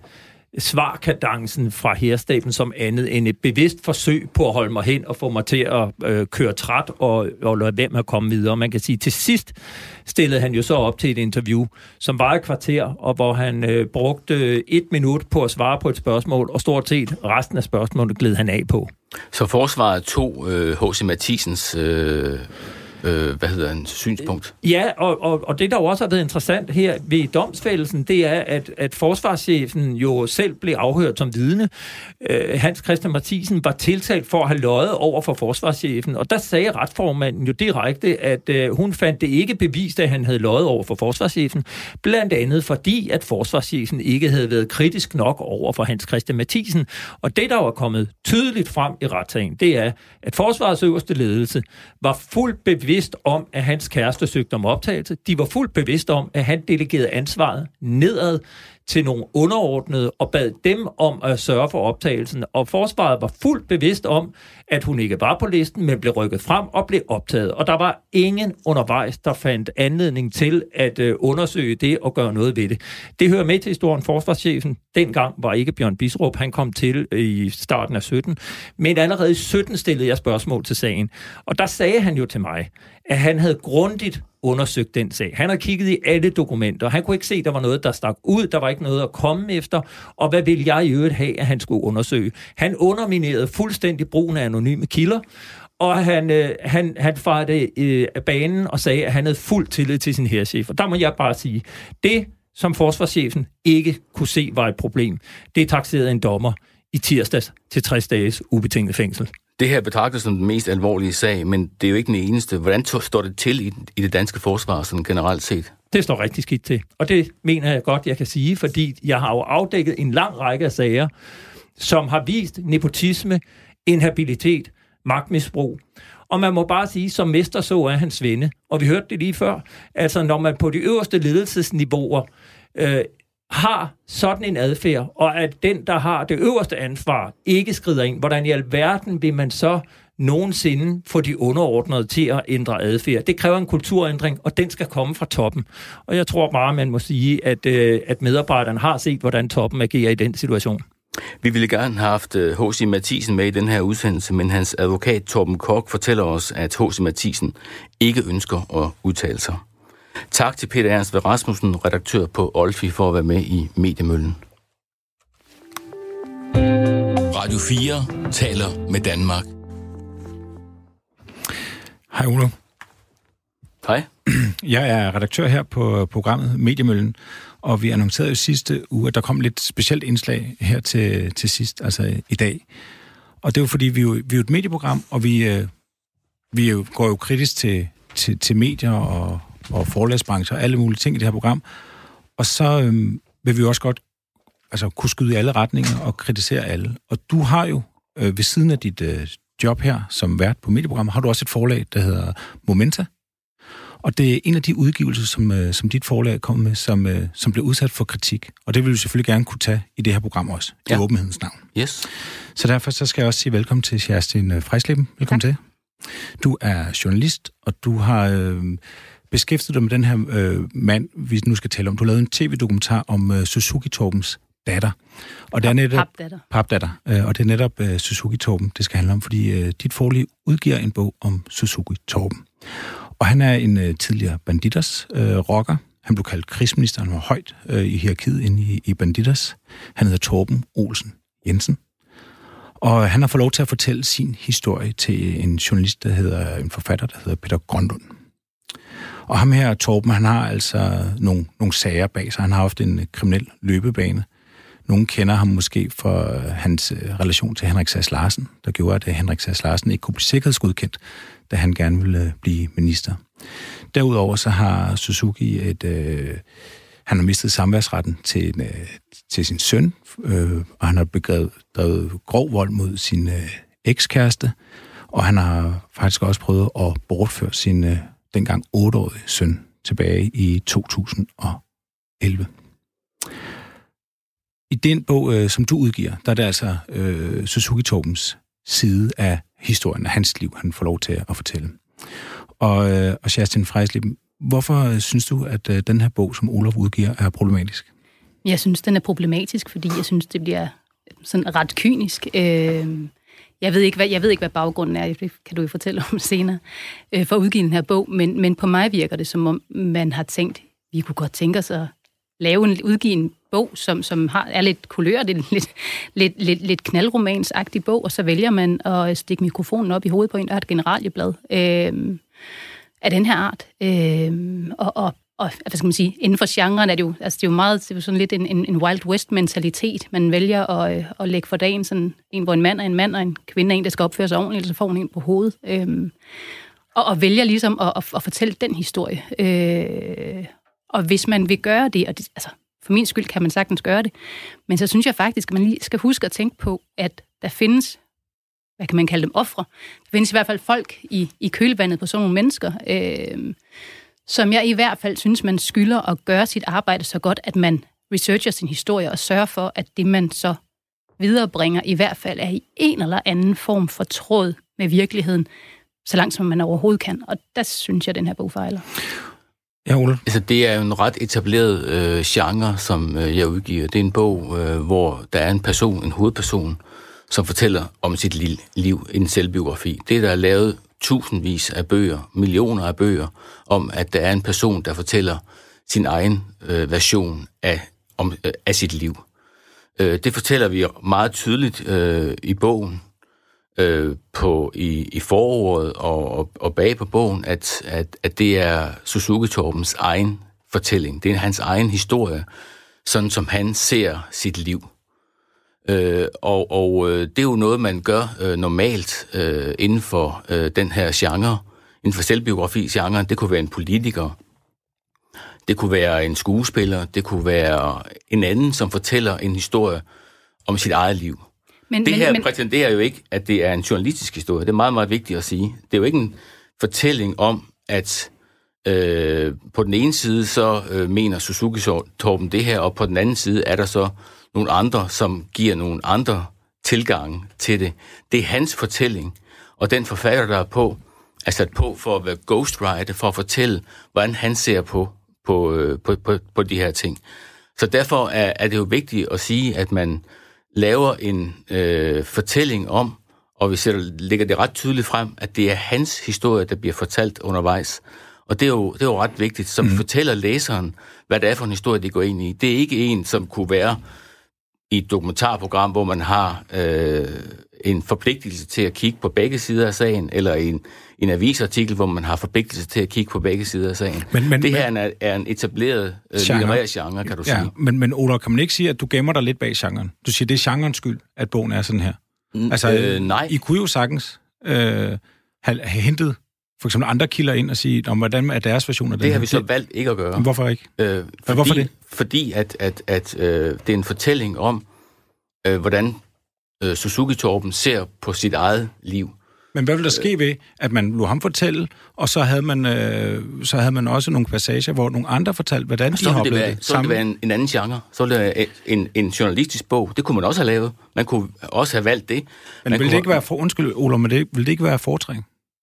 svarkadencen fra Hærstaben som andet end et bevidst forsøg på at holde mig hen og få mig til at øh, køre træt og, og lade være med at komme videre. Man kan sige, til sidst stillede han jo så op til et interview, som var et kvarter, og hvor han øh, brugte et minut på at svare på et spørgsmål, og stort set resten af spørgsmålet gled han af på. Så forsvaret tog H C øh, Mathiesens øh, øh, hvad hedder en synspunkt? Ja, og, og, og det, der også har været interessant her ved domsfældelsen, det er, at, at forsvarschefen jo selv blev afhørt som vidne. Øh, Hans Christian Mathiesen var tiltalt for at have løjet over for forsvarschefen, og der sagde retsformanden jo direkte, at øh, hun fandt det ikke bevist, at han havde løjet over for forsvarschefen, blandt andet fordi, at forsvarschefen ikke havde været kritisk nok over for Hans Christian Mathiesen. Og det, der var kommet tydeligt frem i retssagen, det er, at forsvarets øverste ledelse var fuldt bevidst om, at hans kæreste søgte om optagelse. De var fuldt bevidst om, at han delegerede ansvaret nedad til nogle underordnede og bad dem om at sørge for optagelsen. Og forsvaret var fuldt bevidst om, at hun ikke var på listen, men blev rykket frem og blev optaget. Og der var ingen undervejs, der fandt anledning til at øh, undersøge det og gøre noget ved det. Det hører med til historien. Forsvarschefen dengang var ikke Bjørn Bisrup. Han kom til i starten af sytten. Men allerede i sytten stillede jeg spørgsmål til sagen. Og der sagde han jo til mig, at han havde grundigt undersøgt den sag. Han har kigget i alle dokumenter. Han kunne ikke se, at der var noget, der stak ud. Der var ikke noget at komme efter. Og hvad ville jeg i øvrigt have, at han skulle undersøge? Han underminerede fuldstændig brugen af anonyme kilder, og han, øh, han, han farede øh, af banen og sagde, at han havde fuld tillid til sin hærchef. Og der må jeg bare sige, det som forsvarschefen ikke kunne se var et problem, det takserede en dommer i tirsdags til tres dages ubetinget fængsel. Det her betragtes som den mest alvorlige sag, men det er jo ikke den eneste. Hvordan står det til i, i det danske forsvar sådan generelt set? Det står rigtig skidt til, og det mener jeg godt, jeg kan sige, fordi jeg har jo afdækket en lang række af sager, som har vist nepotisme, inhabilitet, magtmisbrug. Og man må bare sige, som mester så er hans venne. Og vi hørte det lige før. Altså, når man på de øverste ledelsesniveauer øh, har sådan en adfærd, og at den, der har det øverste ansvar, ikke skrider ind, hvordan i alverden vil man så nogensinde få de underordnede til at ændre adfærd? Det kræver en kulturændring, og den skal komme fra toppen. Og jeg tror bare, man må sige, at, øh, at medarbejderne har set, hvordan toppen agerer i den situation. Vi ville gerne have haft H C Mathiesen med i den her udsendelse, men hans advokat Torben Kork fortæller os, at H C Mathiesen ikke ønsker at udtale sig. Tak til Peter Ernst ved Rasmussen, redaktør på Olfi, for at være med i Mediemøllen. Radio fire taler med Danmark. Hej Ulo. Hej. Jeg er redaktør her på programmet Mediemøllen, og vi annoncerede jo sidste uge, at der kom lidt specielt indslag her til, til sidst, altså i dag. Og det er jo fordi, vi er jo, vi er jo et medieprogram, og vi, øh, vi er jo, går jo kritisk til, til, til medier og, og forlagsbrancher og alle mulige ting i det her program. Og så øh, vil vi jo også godt altså, kunne skyde i alle retninger og kritisere alle. Og du har jo øh, ved siden af dit øh, job her som vært på medieprogrammet, har du også et forlag, der hedder Momenta. Og det er en af de udgivelser, som, øh, som dit forlag kom med, som, øh, som blev udsat for kritik. Og det vil vi selvfølgelig gerne kunne tage i det her program også, i ja. åbenhedens navn. Yes. Så derfor så skal jeg også sige velkommen til Kerstin Freisleppen. Velkommen tak. til. Du er journalist, og du har øh, beskæftiget dig med den her øh, mand, vi nu skal tale om. Du har lavet en tv-dokumentar om øh, Suzuki Torbens datter. Og det er netop papdatter. Papdatter. Øh, og det er netop øh, Suzuki Torben, det skal handle om, fordi øh, dit forlag udgiver en bog om Suzuki Torben. Og han er en øh, tidligere Bandidos øh, rocker. Han blev kaldt krigsminister, han var højt øh, i hierarkiet inde i, i Bandidos. Han hedder Torben Olsen Jensen. Og han har fået lov til at fortælle sin historie til en journalist, der hedder, en forfatter, der hedder Peter Grønlund. Og ham her, Torben, han har altså nogle, nogle sager bag sig. Han har haft en kriminel løbebane. Nogle kender ham måske for hans relation til Henrik Sass Larsen, der gjorde, at Henrik Sass Larsen ikke kunne blive sikkerhedsgodkendt, da han gerne ville blive minister. Derudover så har Suzuki et... Øh, han har mistet samværsretten til, en, øh, til sin søn, øh, og han har begrevet, drevet grov vold mod sin øh, ekskæreste, og han har faktisk også prøvet at bortføre sin øh, dengang otteårige søn tilbage i to tusind og elleve. I den bog, øh, som du udgiver, der er det altså øh, Suzuki Torbens side af historien, af hans liv, han får lov til at fortælle. Og, øh, og Kerstin Frejsli, hvorfor synes du, at øh, den her bog, som Oluf udgiver, er problematisk? Jeg synes, den er problematisk, fordi jeg synes, det bliver sådan ret kynisk. Øh, jeg, ved ikke, hvad, jeg ved ikke, hvad baggrunden er, det kan du jo fortælle om senere, øh, for at udgive den her bog, men, men på mig virker det, som om man har tænkt, vi kunne godt tænke os at lave en, udgive en bog, som, som har, er lidt kulør, det er lidt, lidt, lidt, lidt knaldromansagtig bog, og så vælger man at stikke mikrofonen op i hovedet på en, der har et generalieblad øh, af den her art. Øh, og, og, og, hvad skal man sige, inden for genren er det jo, altså det er jo meget, det er jo sådan lidt en, en, en Wild West-mentalitet. Man vælger at, at lægge for dagen sådan en, hvor en mand er en mand, og en kvinde er en, der skal opføre sig ordentligt, så får hun en på hovedet. Øh, og, og vælger ligesom at, at, at fortælle den historie. Øh, Og hvis man vil gøre det, og det, altså for min skyld kan man sagtens gøre det, men så synes jeg faktisk, at man lige skal huske at tænke på, at der findes, hvad kan man kalde dem, ofre. Der findes i hvert fald folk i, i kølvandet på sådan nogle mennesker, øh, som jeg i hvert fald synes, man skylder at gøre sit arbejde så godt, at man researcher sin historie og sørger for, at det, man så viderebringer, i hvert fald er i en eller anden form for tråd med virkeligheden, så langt som man overhovedet kan. Og der synes jeg, at den her bog fejler. Ja, Ole. Altså, det er jo en ret etableret øh, genre, som øh, jeg udgiver. Det er en bog, øh, hvor der er en person, en hovedperson, som fortæller om sit liv, en selvbiografi. Det, der er lavet tusindvis af bøger, millioner af bøger, om at der er en person, der fortæller sin egen øh, version af, om, øh, af sit liv. Øh, det fortæller vi meget tydeligt øh, i bogen, øh, på, i, i forordet og, og, og bag på bogen, at, at, at det er Suzuki Torbens egen fortælling. Det er hans egen historie, sådan som han ser sit liv. Øh, og og øh, det er jo noget, man gør øh, normalt øh, inden for øh, den her genre, inden for selvbiografi-genren. Det kunne være en politiker, det kunne være en skuespiller, det kunne være en anden, som fortæller en historie om sit eget liv. Men, det her men, prætenderer jo ikke, at det er en journalistisk historie. Det er meget, meget vigtigt at sige. Det er jo ikke en fortælling om, at øh, på den ene side, så øh, mener Suzuki Torben det her, og på den anden side er der så nogle andre, som giver nogle andre tilgange til det. Det er hans fortælling, og den forfatter, der er på, er sat på for at være ghostwriter, for at fortælle, hvordan han ser på, på, øh, på, på, på de her ting. Så derfor er, er det jo vigtigt at sige, at man laver en øh, fortælling om, og vi sætter, lægger det ret tydeligt frem, at det er hans historie, der bliver fortalt undervejs. Og det er jo, det er jo ret vigtigt, som mm. fortæller læseren, hvad det er for en historie, de går ind i. Det er ikke en, som kunne være i et dokumentarprogram, hvor man har øh, en forpligtelse til at kigge på begge sider af sagen, eller en, en avisartikel, hvor man har forpligtelse til at kigge på begge sider af sagen. Men, men, det her men, er, er en etableret øh, litterær genre, kan du ja, sige. Men, men Ola, kan man ikke sige, at du gemmer dig lidt bag genren? Du siger, det er genrens skyld, at bogen er sådan her. Mm, altså, øh, nej. I kunne jo sagtens øh, have, have hentet for eksempel andre kilder ind og sige, om hvordan er deres version af det. Det har vi så valgt ikke at gøre. Men hvorfor ikke? Øh, fordi, hvorfor det? Fordi at, at, at øh, det er en fortælling om, øh, hvordan øh, Suzuki Torben ser på sit eget liv. Men hvad ville der ske ved, at man lod ham fortælle, og så havde man, øh, så havde man også nogle passager, hvor nogle andre fortalte, hvordan de har oplevet det? Så ville det være en, en anden genre. Så ville det være en, en journalistisk bog. Det kunne man også have lavet. Man kunne også have valgt det. Men man ville kunne... det ikke være for, undskyld, Ola, men det, ville det ikke være foretræng?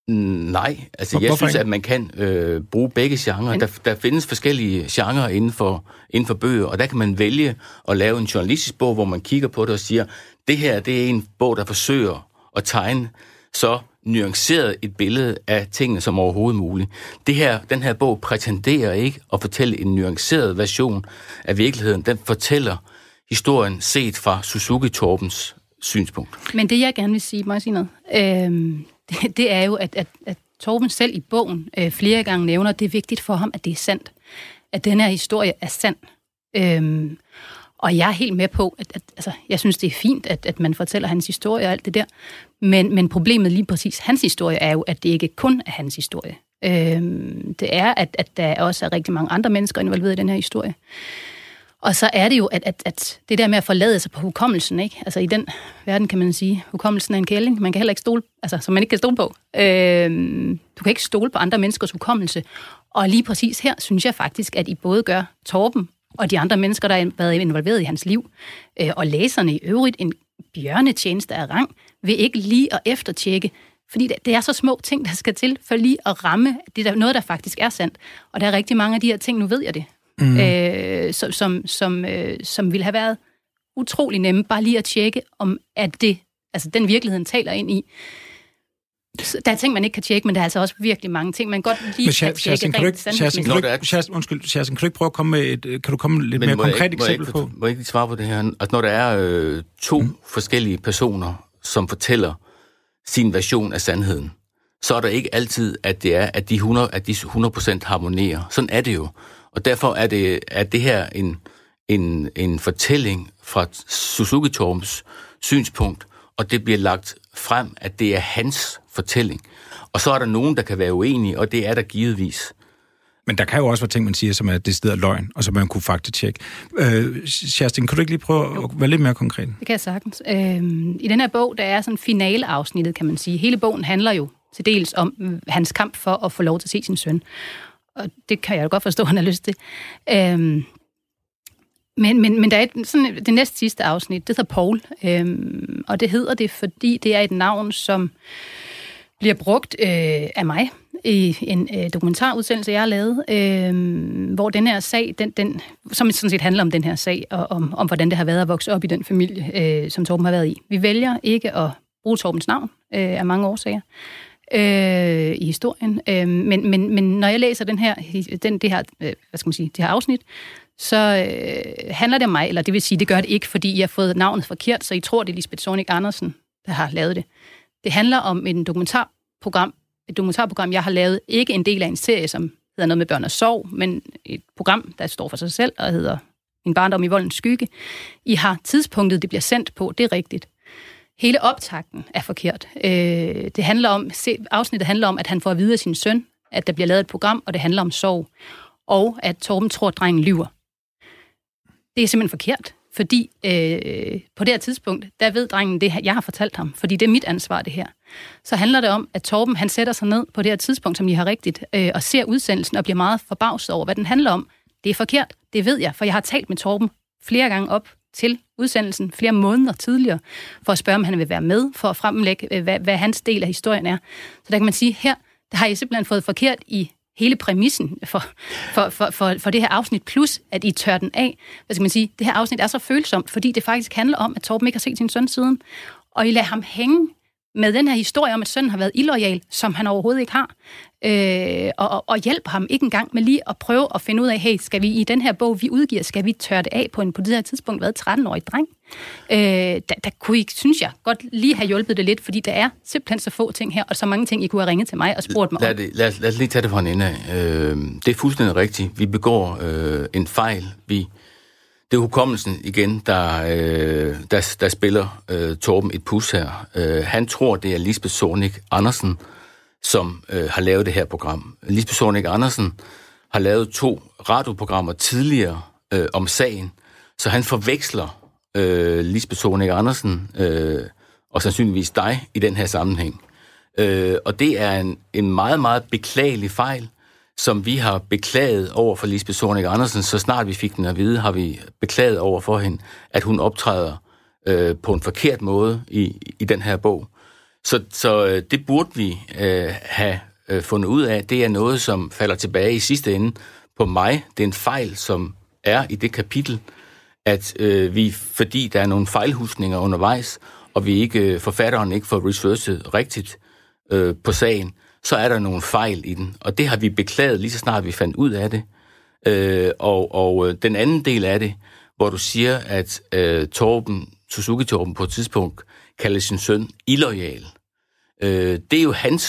Nej, altså Hvor, jeg synes, ikke? at man kan øh, bruge begge genrer. Men... Der, der findes forskellige genrer inden for, inden for bøger, og der kan man vælge at lave en journalistisk bog, hvor man kigger på det og siger, det her det er en bog, der forsøger at tegne så nuanceret et billede af tingene som overhovedet muligt. Det her, den her bog prætenderer ikke at fortælle en nuanceret version af virkeligheden. Den fortæller historien set fra Suzuki Torbens synspunkt. Men det, jeg gerne vil sige, må jeg sige noget? Øhm, det, det er jo, at, at, at Torben selv i bogen øh, flere gange nævner, at det er vigtigt for ham, at det er sandt. At den her historie er sand. Øhm, og jeg er helt med på, at, at altså, jeg synes, det er fint, at, at man fortæller hans historie og alt det der. Men, men problemet lige præcis hans historie er jo, at det ikke kun er hans historie. Øhm, det er, at, at der også er rigtig mange andre mennesker involveret i den her historie. Og så er det jo, at, at, at det der med at forlade sig på hukommelsen, ikke? Altså i den verden kan man sige, hukommelsen er en kælling, man kan heller ikke stole, altså som man ikke kan stole på. Øhm, du kan ikke stole på andre menneskers hukommelse. Og lige præcis her synes jeg faktisk, at I både gør Torben og de andre mennesker, der har været involveret i hans liv, øh, og læserne i øvrigt en bjørnetjeneste af rang, vil ikke lige at eftertjekke, fordi det er så små ting, der skal til for lige at ramme det der, noget, der faktisk er sandt. Og der er rigtig mange af de her ting, nu ved jeg det, mm. øh, som, som, som, øh, som ville have været utrolig nemme, bare lige at tjekke, om at det, altså den virkeligheden taler ind i. Der er ting, man ikke kan tjekke, men der er altså også virkelig mange ting, man godt lige kan tjekke rent sandhedsmæssigt. Undskyld, Kerstin, kan du ikke prøve at komme med et, kan du komme lidt men mere konkret jeg, eksempel på? Må jeg ikke lige svare på det her? Altså, når der er øh, to mm. forskellige personer, som fortæller sin version af sandheden, så er der ikke altid, at det er, at de hundrede, at de hundrede procent harmonerer. Sådan er det jo. Og derfor er det, er det her en, en, en fortælling fra Suzuki Torbens synspunkt, og det bliver lagt frem, at det er hans fortælling. Og så er der nogen, der kan være uenige, og det er der givetvis. Men der kan jo også være ting, man siger, som er decideret løgn, og som man kunne faktatjekke. Øh, Kerstin, kan du ikke lige prøve jo. at være lidt mere konkret? Det kan jeg sagtens. Øh, I den her bog, der er sådan finaleafsnittet, kan man sige. Hele bogen handler jo til dels om hans kamp for at få lov til at se sin søn. Og det kan jeg jo godt forstå, han har lyst til. Øh, Men, men, men der er et, sådan, det næste sidste afsnit, det hedder Paul, øhm, og det hedder det, fordi det er et navn, som bliver brugt øh, af mig i en øh, dokumentarudsendelse, jeg har lavet, øh, hvor den her sag, den, den, som sådan set handler om den her sag, og om, om hvordan det har været at vokse op i den familie, øh, som Torben har været i. Vi vælger ikke at bruge Torbens navn øh, af mange årsager øh, i historien, øh, men, men, men når jeg læser den her, den, det her, øh, hvad skal man sige, det her afsnit, så øh, handler det om mig, eller det vil sige, det gør det ikke, fordi I har fået navnet forkert, så I tror, det er Lisbeth Zornig Andersen, der har lavet det. Det handler om en dokumentarprogram, et dokumentarprogram, jeg har lavet, ikke en del af en serie, som hedder noget med børn og sorg, men et program, der står for sig selv, og hedder En barndom i voldens skygge. I har tidspunktet, det bliver sendt på, det er rigtigt. Hele optakten er forkert. Øh, det handler om, afsnittet handler om, at han får at vide af sin søn, at der bliver lavet et program, og det handler om sorg, og at Torben tror, at drengen lyver. Det er simpelthen forkert, fordi øh, på det her tidspunkt, der ved drengen det, jeg har fortalt ham, fordi det er mit ansvar, det her. Så handler det om, at Torben, han sætter sig ned på det her tidspunkt, som I har rigtigt, øh, og ser udsendelsen og bliver meget forbavset over, hvad den handler om. Det er forkert, det ved jeg, for jeg har talt med Torben flere gange op til udsendelsen, flere måneder tidligere, for at spørge, om han vil være med, for at fremlægge, hvad, hvad hans del af historien er. Så der kan man sige, her der har I simpelthen fået forkert i hele præmissen for, for, for, for, for det her afsnit, plus at I tør den af. Hvad skal man sige? Det her afsnit er så følsomt, fordi det faktisk handler om, at Torben ikke har set sin søn siden, og I lader ham hænge med den her historie om, at sønnen har været illoyal, som han overhovedet ikke har, øh, og, og, og hjælper ham ikke engang med lige at prøve at finde ud af, hey, skal vi i den her bog, vi udgiver, skal vi tørre det af på en på det her tidspunkt været tretten-årig dreng? Øh, der, der kunne I, synes jeg, godt lige have hjulpet det lidt, fordi der er simpelthen så få ting her, og så mange ting, I kunne have ringet til mig og spurgt mig lad om. Det, lad, lad os lige tage det fra en ende af. Øh, det er fuldstændig rigtigt. Vi begår øh, en fejl. Vi Det er hukommelsen igen, der, øh, der, der spiller øh, Torben et pus her. Øh, han tror, det er Lisbeth Zornig Andersen, som øh, har lavet det her program. Lisbeth Zornig Andersen har lavet to radioprogrammer tidligere øh, om sagen, så han forveksler øh, Lisbeth Zornig Andersen øh, og sandsynligvis dig i den her sammenhæng. Øh, og det er en, en meget, meget beklagelig fejl, som vi har beklaget over for Lisbeth Zornig Andersen. Så snart vi fik den at vide, har vi beklaget over for hende, at hun optræder øh, på en forkert måde i, i den her bog. Så, så øh, det burde vi øh, have øh, fundet ud af. Det er noget, som falder tilbage i sidste ende på mig. Det er en fejl, som er i det kapitel, at øh, vi, fordi der er nogle fejlhuskninger undervejs, og vi ikke, forfatteren ikke får researchet rigtigt øh, på sagen, så er der nogle fejl i den. Og det har vi beklaget lige så snart vi fandt ud af det. Øh, og, og den anden del af det, hvor du siger, at øh, Torben, Suzuki Torben på et tidspunkt kalder sin søn illoyal. Øh, det er jo hans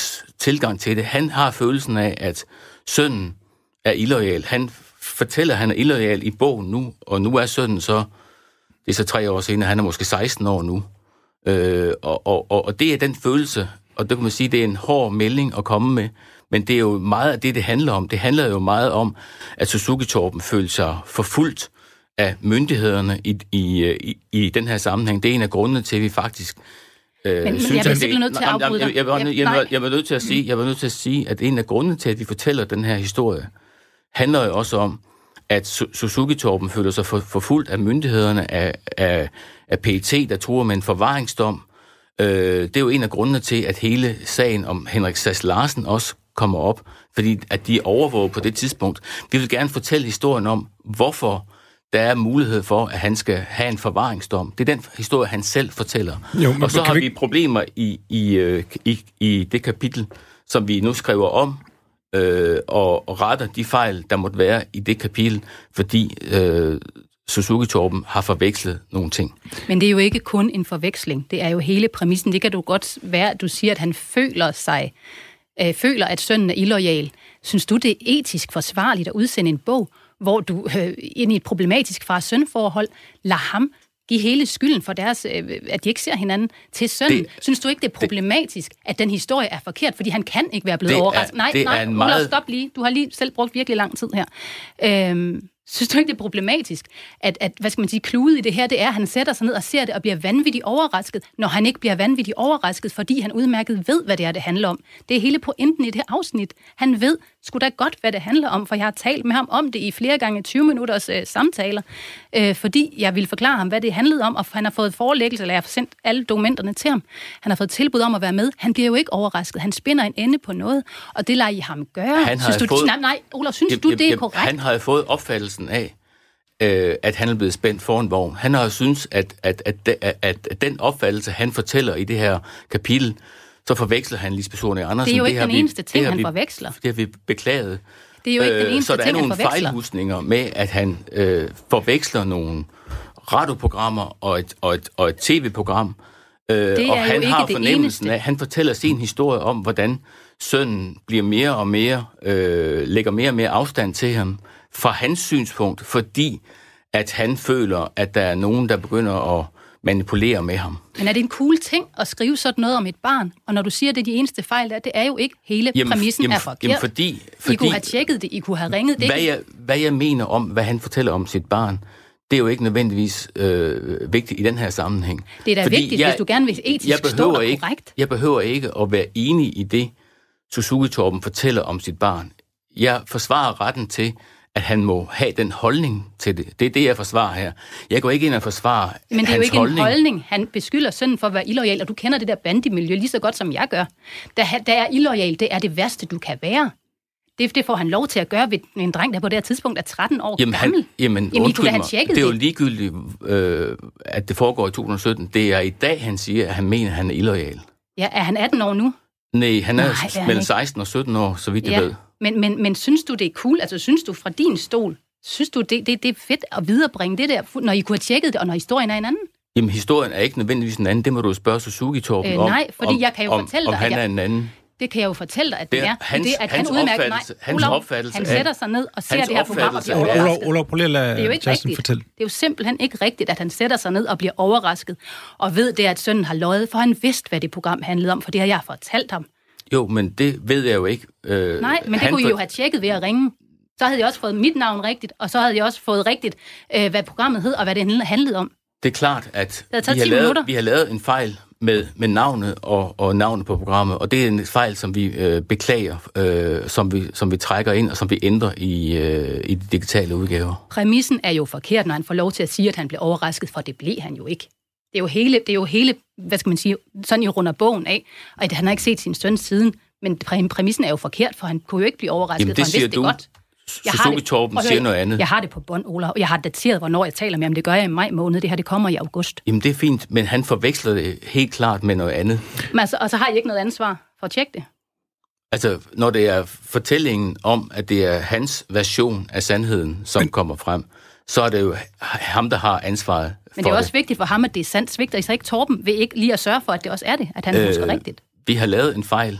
tilgang til det. Han har følelsen af, at sønnen er illoyal. Han fortæller, at han er illoyal i bogen nu, og nu er sønnen så, det er så tre år senere, han er måske seksten år nu. Øh, og, og, og det er den følelse, og det kan man sige, det er en hård melding at komme med, men det er jo meget af det, det handler om. Det handler jo meget om, at Suzuki-Torben føler sig forfulgt af myndighederne i, i, i, i den her sammenhæng. Det er en af grundene til, at vi faktisk øh, men, synes, men jeg er at simpelthen nødt til at afbryde dig. Jeg, jeg, jeg, jeg, jeg, jeg var nødt til at sige, jeg var nødt til at sige, at en af grundene til, at vi fortæller den her historie, handler jo også om, at Suzuki-Torben føler sig for, forfulgt af myndighederne af, af, af P E T, der truer med en forvaringsdom. Øh, det er jo en af grundene til, at hele sagen om Henrik Sass Larsen også kommer op, fordi at de er overvåget på det tidspunkt. Vi vil gerne fortælle historien om, hvorfor der er mulighed for, at han skal have en forvaringsdom. Det er den historie, han selv fortæller. Jo, og så har vi, vi problemer i, i, i, i det kapitel, som vi nu skriver om, øh, og, og retter de fejl, der måtte være i det kapitel, fordi øh, Suzuki-Torben har forvekslet nogle ting. Men det er jo ikke kun en forveksling. Det er jo hele præmissen. Det kan du godt være, at du siger, at han føler sig, øh, føler, at sønnen er illoyal. Synes du, det er etisk forsvarligt at udsende en bog, hvor du øh, ind i et problematisk far-søn-forhold lader ham give hele skylden for deres, øh, at de ikke ser hinanden til sønnen? Det, Synes du ikke, det er problematisk, det, at den historie er forkert, fordi han kan ikke være blevet overrasket? Nej, nej, meget... stop lige. Du har lige selv brugt virkelig lang tid her. Øhm, Synes du ikke, det er problematisk, at, at hvad skal man sige, kludet i det her, det er, at han sætter sig ned og ser det og bliver vanvittigt overrasket, når han ikke bliver vanvittigt overrasket, fordi han udmærket ved, hvad det er, det handler om. Det er hele pointen i det her afsnit. Han ved sgu da godt, hvad det handler om, for jeg har talt med ham om det i flere gange tyve minutters øh, samtaler, øh, fordi jeg ville forklare ham, hvad det handlede om, og han har fået forelæggelse, eller jeg har sendt alle dokumenterne til ham. Han har fået tilbud om at være med. Han bliver jo ikke overrasket. Han spinder en ende på noget, og det lader I ham gøre. Han synes du, fået... nej, nej, Olaf, synes jeg, du, det er jeg, korrekt? Han har fået opfattelsen af, øh, at han er blevet spændt for en vogn. Han har synes, at, at, at, at, at, at den opfattelse, han fortæller i det her kapitel, så forveksler han Lisbeth Zornig Andersen. Det er jo ikke det den vi, eneste ting, han vi, forveksler. Det har vi beklaget. Det er jo ikke den eneste så der ting, er nogle fejlhusninger med, at han øh, forveksler nogle radioprogrammer og et, og et, og et tv-program. Øh, og han har fornemmelsen af, han fortæller sin historie om, hvordan sønnen bliver mere og mere, øh, lægger mere og mere afstand til ham fra hans synspunkt, fordi at han føler, at der er nogen, der begynder at manipulere med ham. Men er det en cool ting at skrive sådan noget om et barn? Og når du siger, det er de eneste fejl, der, det er jo ikke hele jamen, præmissen jamen, er forkert. Jamen fordi, fordi, I kunne have tjekket det, I kunne have ringet det. Hvad jeg, hvad jeg mener om, hvad han fortæller om sit barn, det er jo ikke nødvendigvis øh, vigtigt i den her sammenhæng. Det er da fordi vigtigt, jeg, hvis du gerne vil etisk stå og ikke, korrekt. Jeg behøver ikke at være enig i det, Suzuki-Torben fortæller om sit barn. Jeg forsvarer retten til, at han må have den holdning til det. Det er det, jeg forsvarer her. Jeg går ikke ind og forsvarer hans holdning. Men det er jo ikke holdning. en holdning. Han beskylder sønnen for at være illoyal, og du kender det der bandemiljø lige så godt, som jeg gør. Der, der er illoyal, det er det værste, du kan være. Det, det får han lov til at gøre ved en dreng, der på det her tidspunkt er tretten år jamen, gammel. Han, jamen, jamen, I kunne have tjekket det er jo ligegyldigt, øh, at det foregår i to tusind og sytten. Det er i dag, han siger, at han mener, at han er illoyal. Ja, er han atten år nu? Nej, han er, Nej, er mellem seksten og sytten år, så vidt jeg ja. ved. Men, men, men synes du, det er cool? Altså, synes du fra din stol, synes du, det, det, det er fedt at viderebringe det der, når I kunne have tjekket det, og når historien er en anden? Jamen, historien er ikke nødvendigvis en anden. Det må du spørge Suzuki-Torben øh, om. Nej, fordi om, jeg kan jo om, fortælle om, dig, om han jeg, er en anden. Det kan jeg jo fortælle dig, at det, det er. Hans, det, at hans han udmærker, opfattelse, nej, hans Olav, opfattelse han sætter sig ned og ser det her program og bliver Olav, overrasket. Olav, prøv lige at lade det er jo ikke Justin rigtigt. fortælle. Det er jo simpelthen ikke rigtigt, at han sætter sig ned og bliver overrasket, og ved det, at sønnen har løjet, for han vidste, hvad det program handlede om, for det har jeg fortalt ham. Jo, men det ved jeg jo ikke. Øh, Nej, men det kunne I jo have tjekket ved at ringe. Så havde jeg også fået mit navn rigtigt, og så havde jeg også fået rigtigt, øh, hvad programmet hed, og hvad det handlede om. Det er klart, at vi har, lavet, vi har lavet en fejl med, med navnet og, og navnet på programmet, og det er en fejl, som vi øh, beklager, øh, som, vi, som vi trækker ind, og som vi ændrer i, øh, i de digitale udgaver. Præmissen er jo forkert, når han får lov til at sige, at han blev overrasket, for det blev han jo ikke. Det er jo hele, det er jo hele hvad skal man sige, sådan i runder bogen af, og at han har ikke set sin søn siden, men præmissen er jo forkert, for han kunne jo ikke blive overrasket, jamen, for han vidste du. det godt. Suzuki-Torben siger noget andet. Jeg har det på bånd, Ola, og jeg har dateret, hvornår jeg taler med ham. Det gør jeg i maj måned. Det her, det kommer i august. Jamen, det er fint, men han forveksler det helt klart med noget andet. Men altså, og så har I ikke noget ansvar for at tjekke det? Altså, når det er fortællingen om, at det er hans version af sandheden, som men, kommer frem, så er det jo ham, der har ansvaret for det. Men det er også det. vigtigt for ham, at det er sandt. Svigter I så ikke Torben ved ikke lige at sørge for, at det også er det, at han øh, husker rigtigt? Vi har lavet en fejl.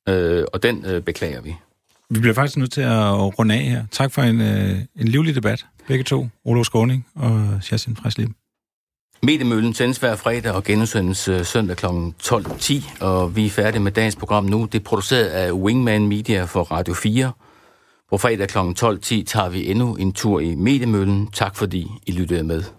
øh, og den øh, beklager vi. Vi bliver faktisk nødt til at runde af her. Tak for en, øh, en livlig debat, begge to, Olof Skaaning og Kerstin Freysleben. Mediemøllen sendes hver fredag og genudsendes øh, søndag kl. tolv ti, og vi er færdige med dagens program nu. Det er produceret af Wingman Media for Radio fire. På fredag kl. tolv ti tager vi endnu en tur i Mediemøllen. Tak fordi I lyttede med.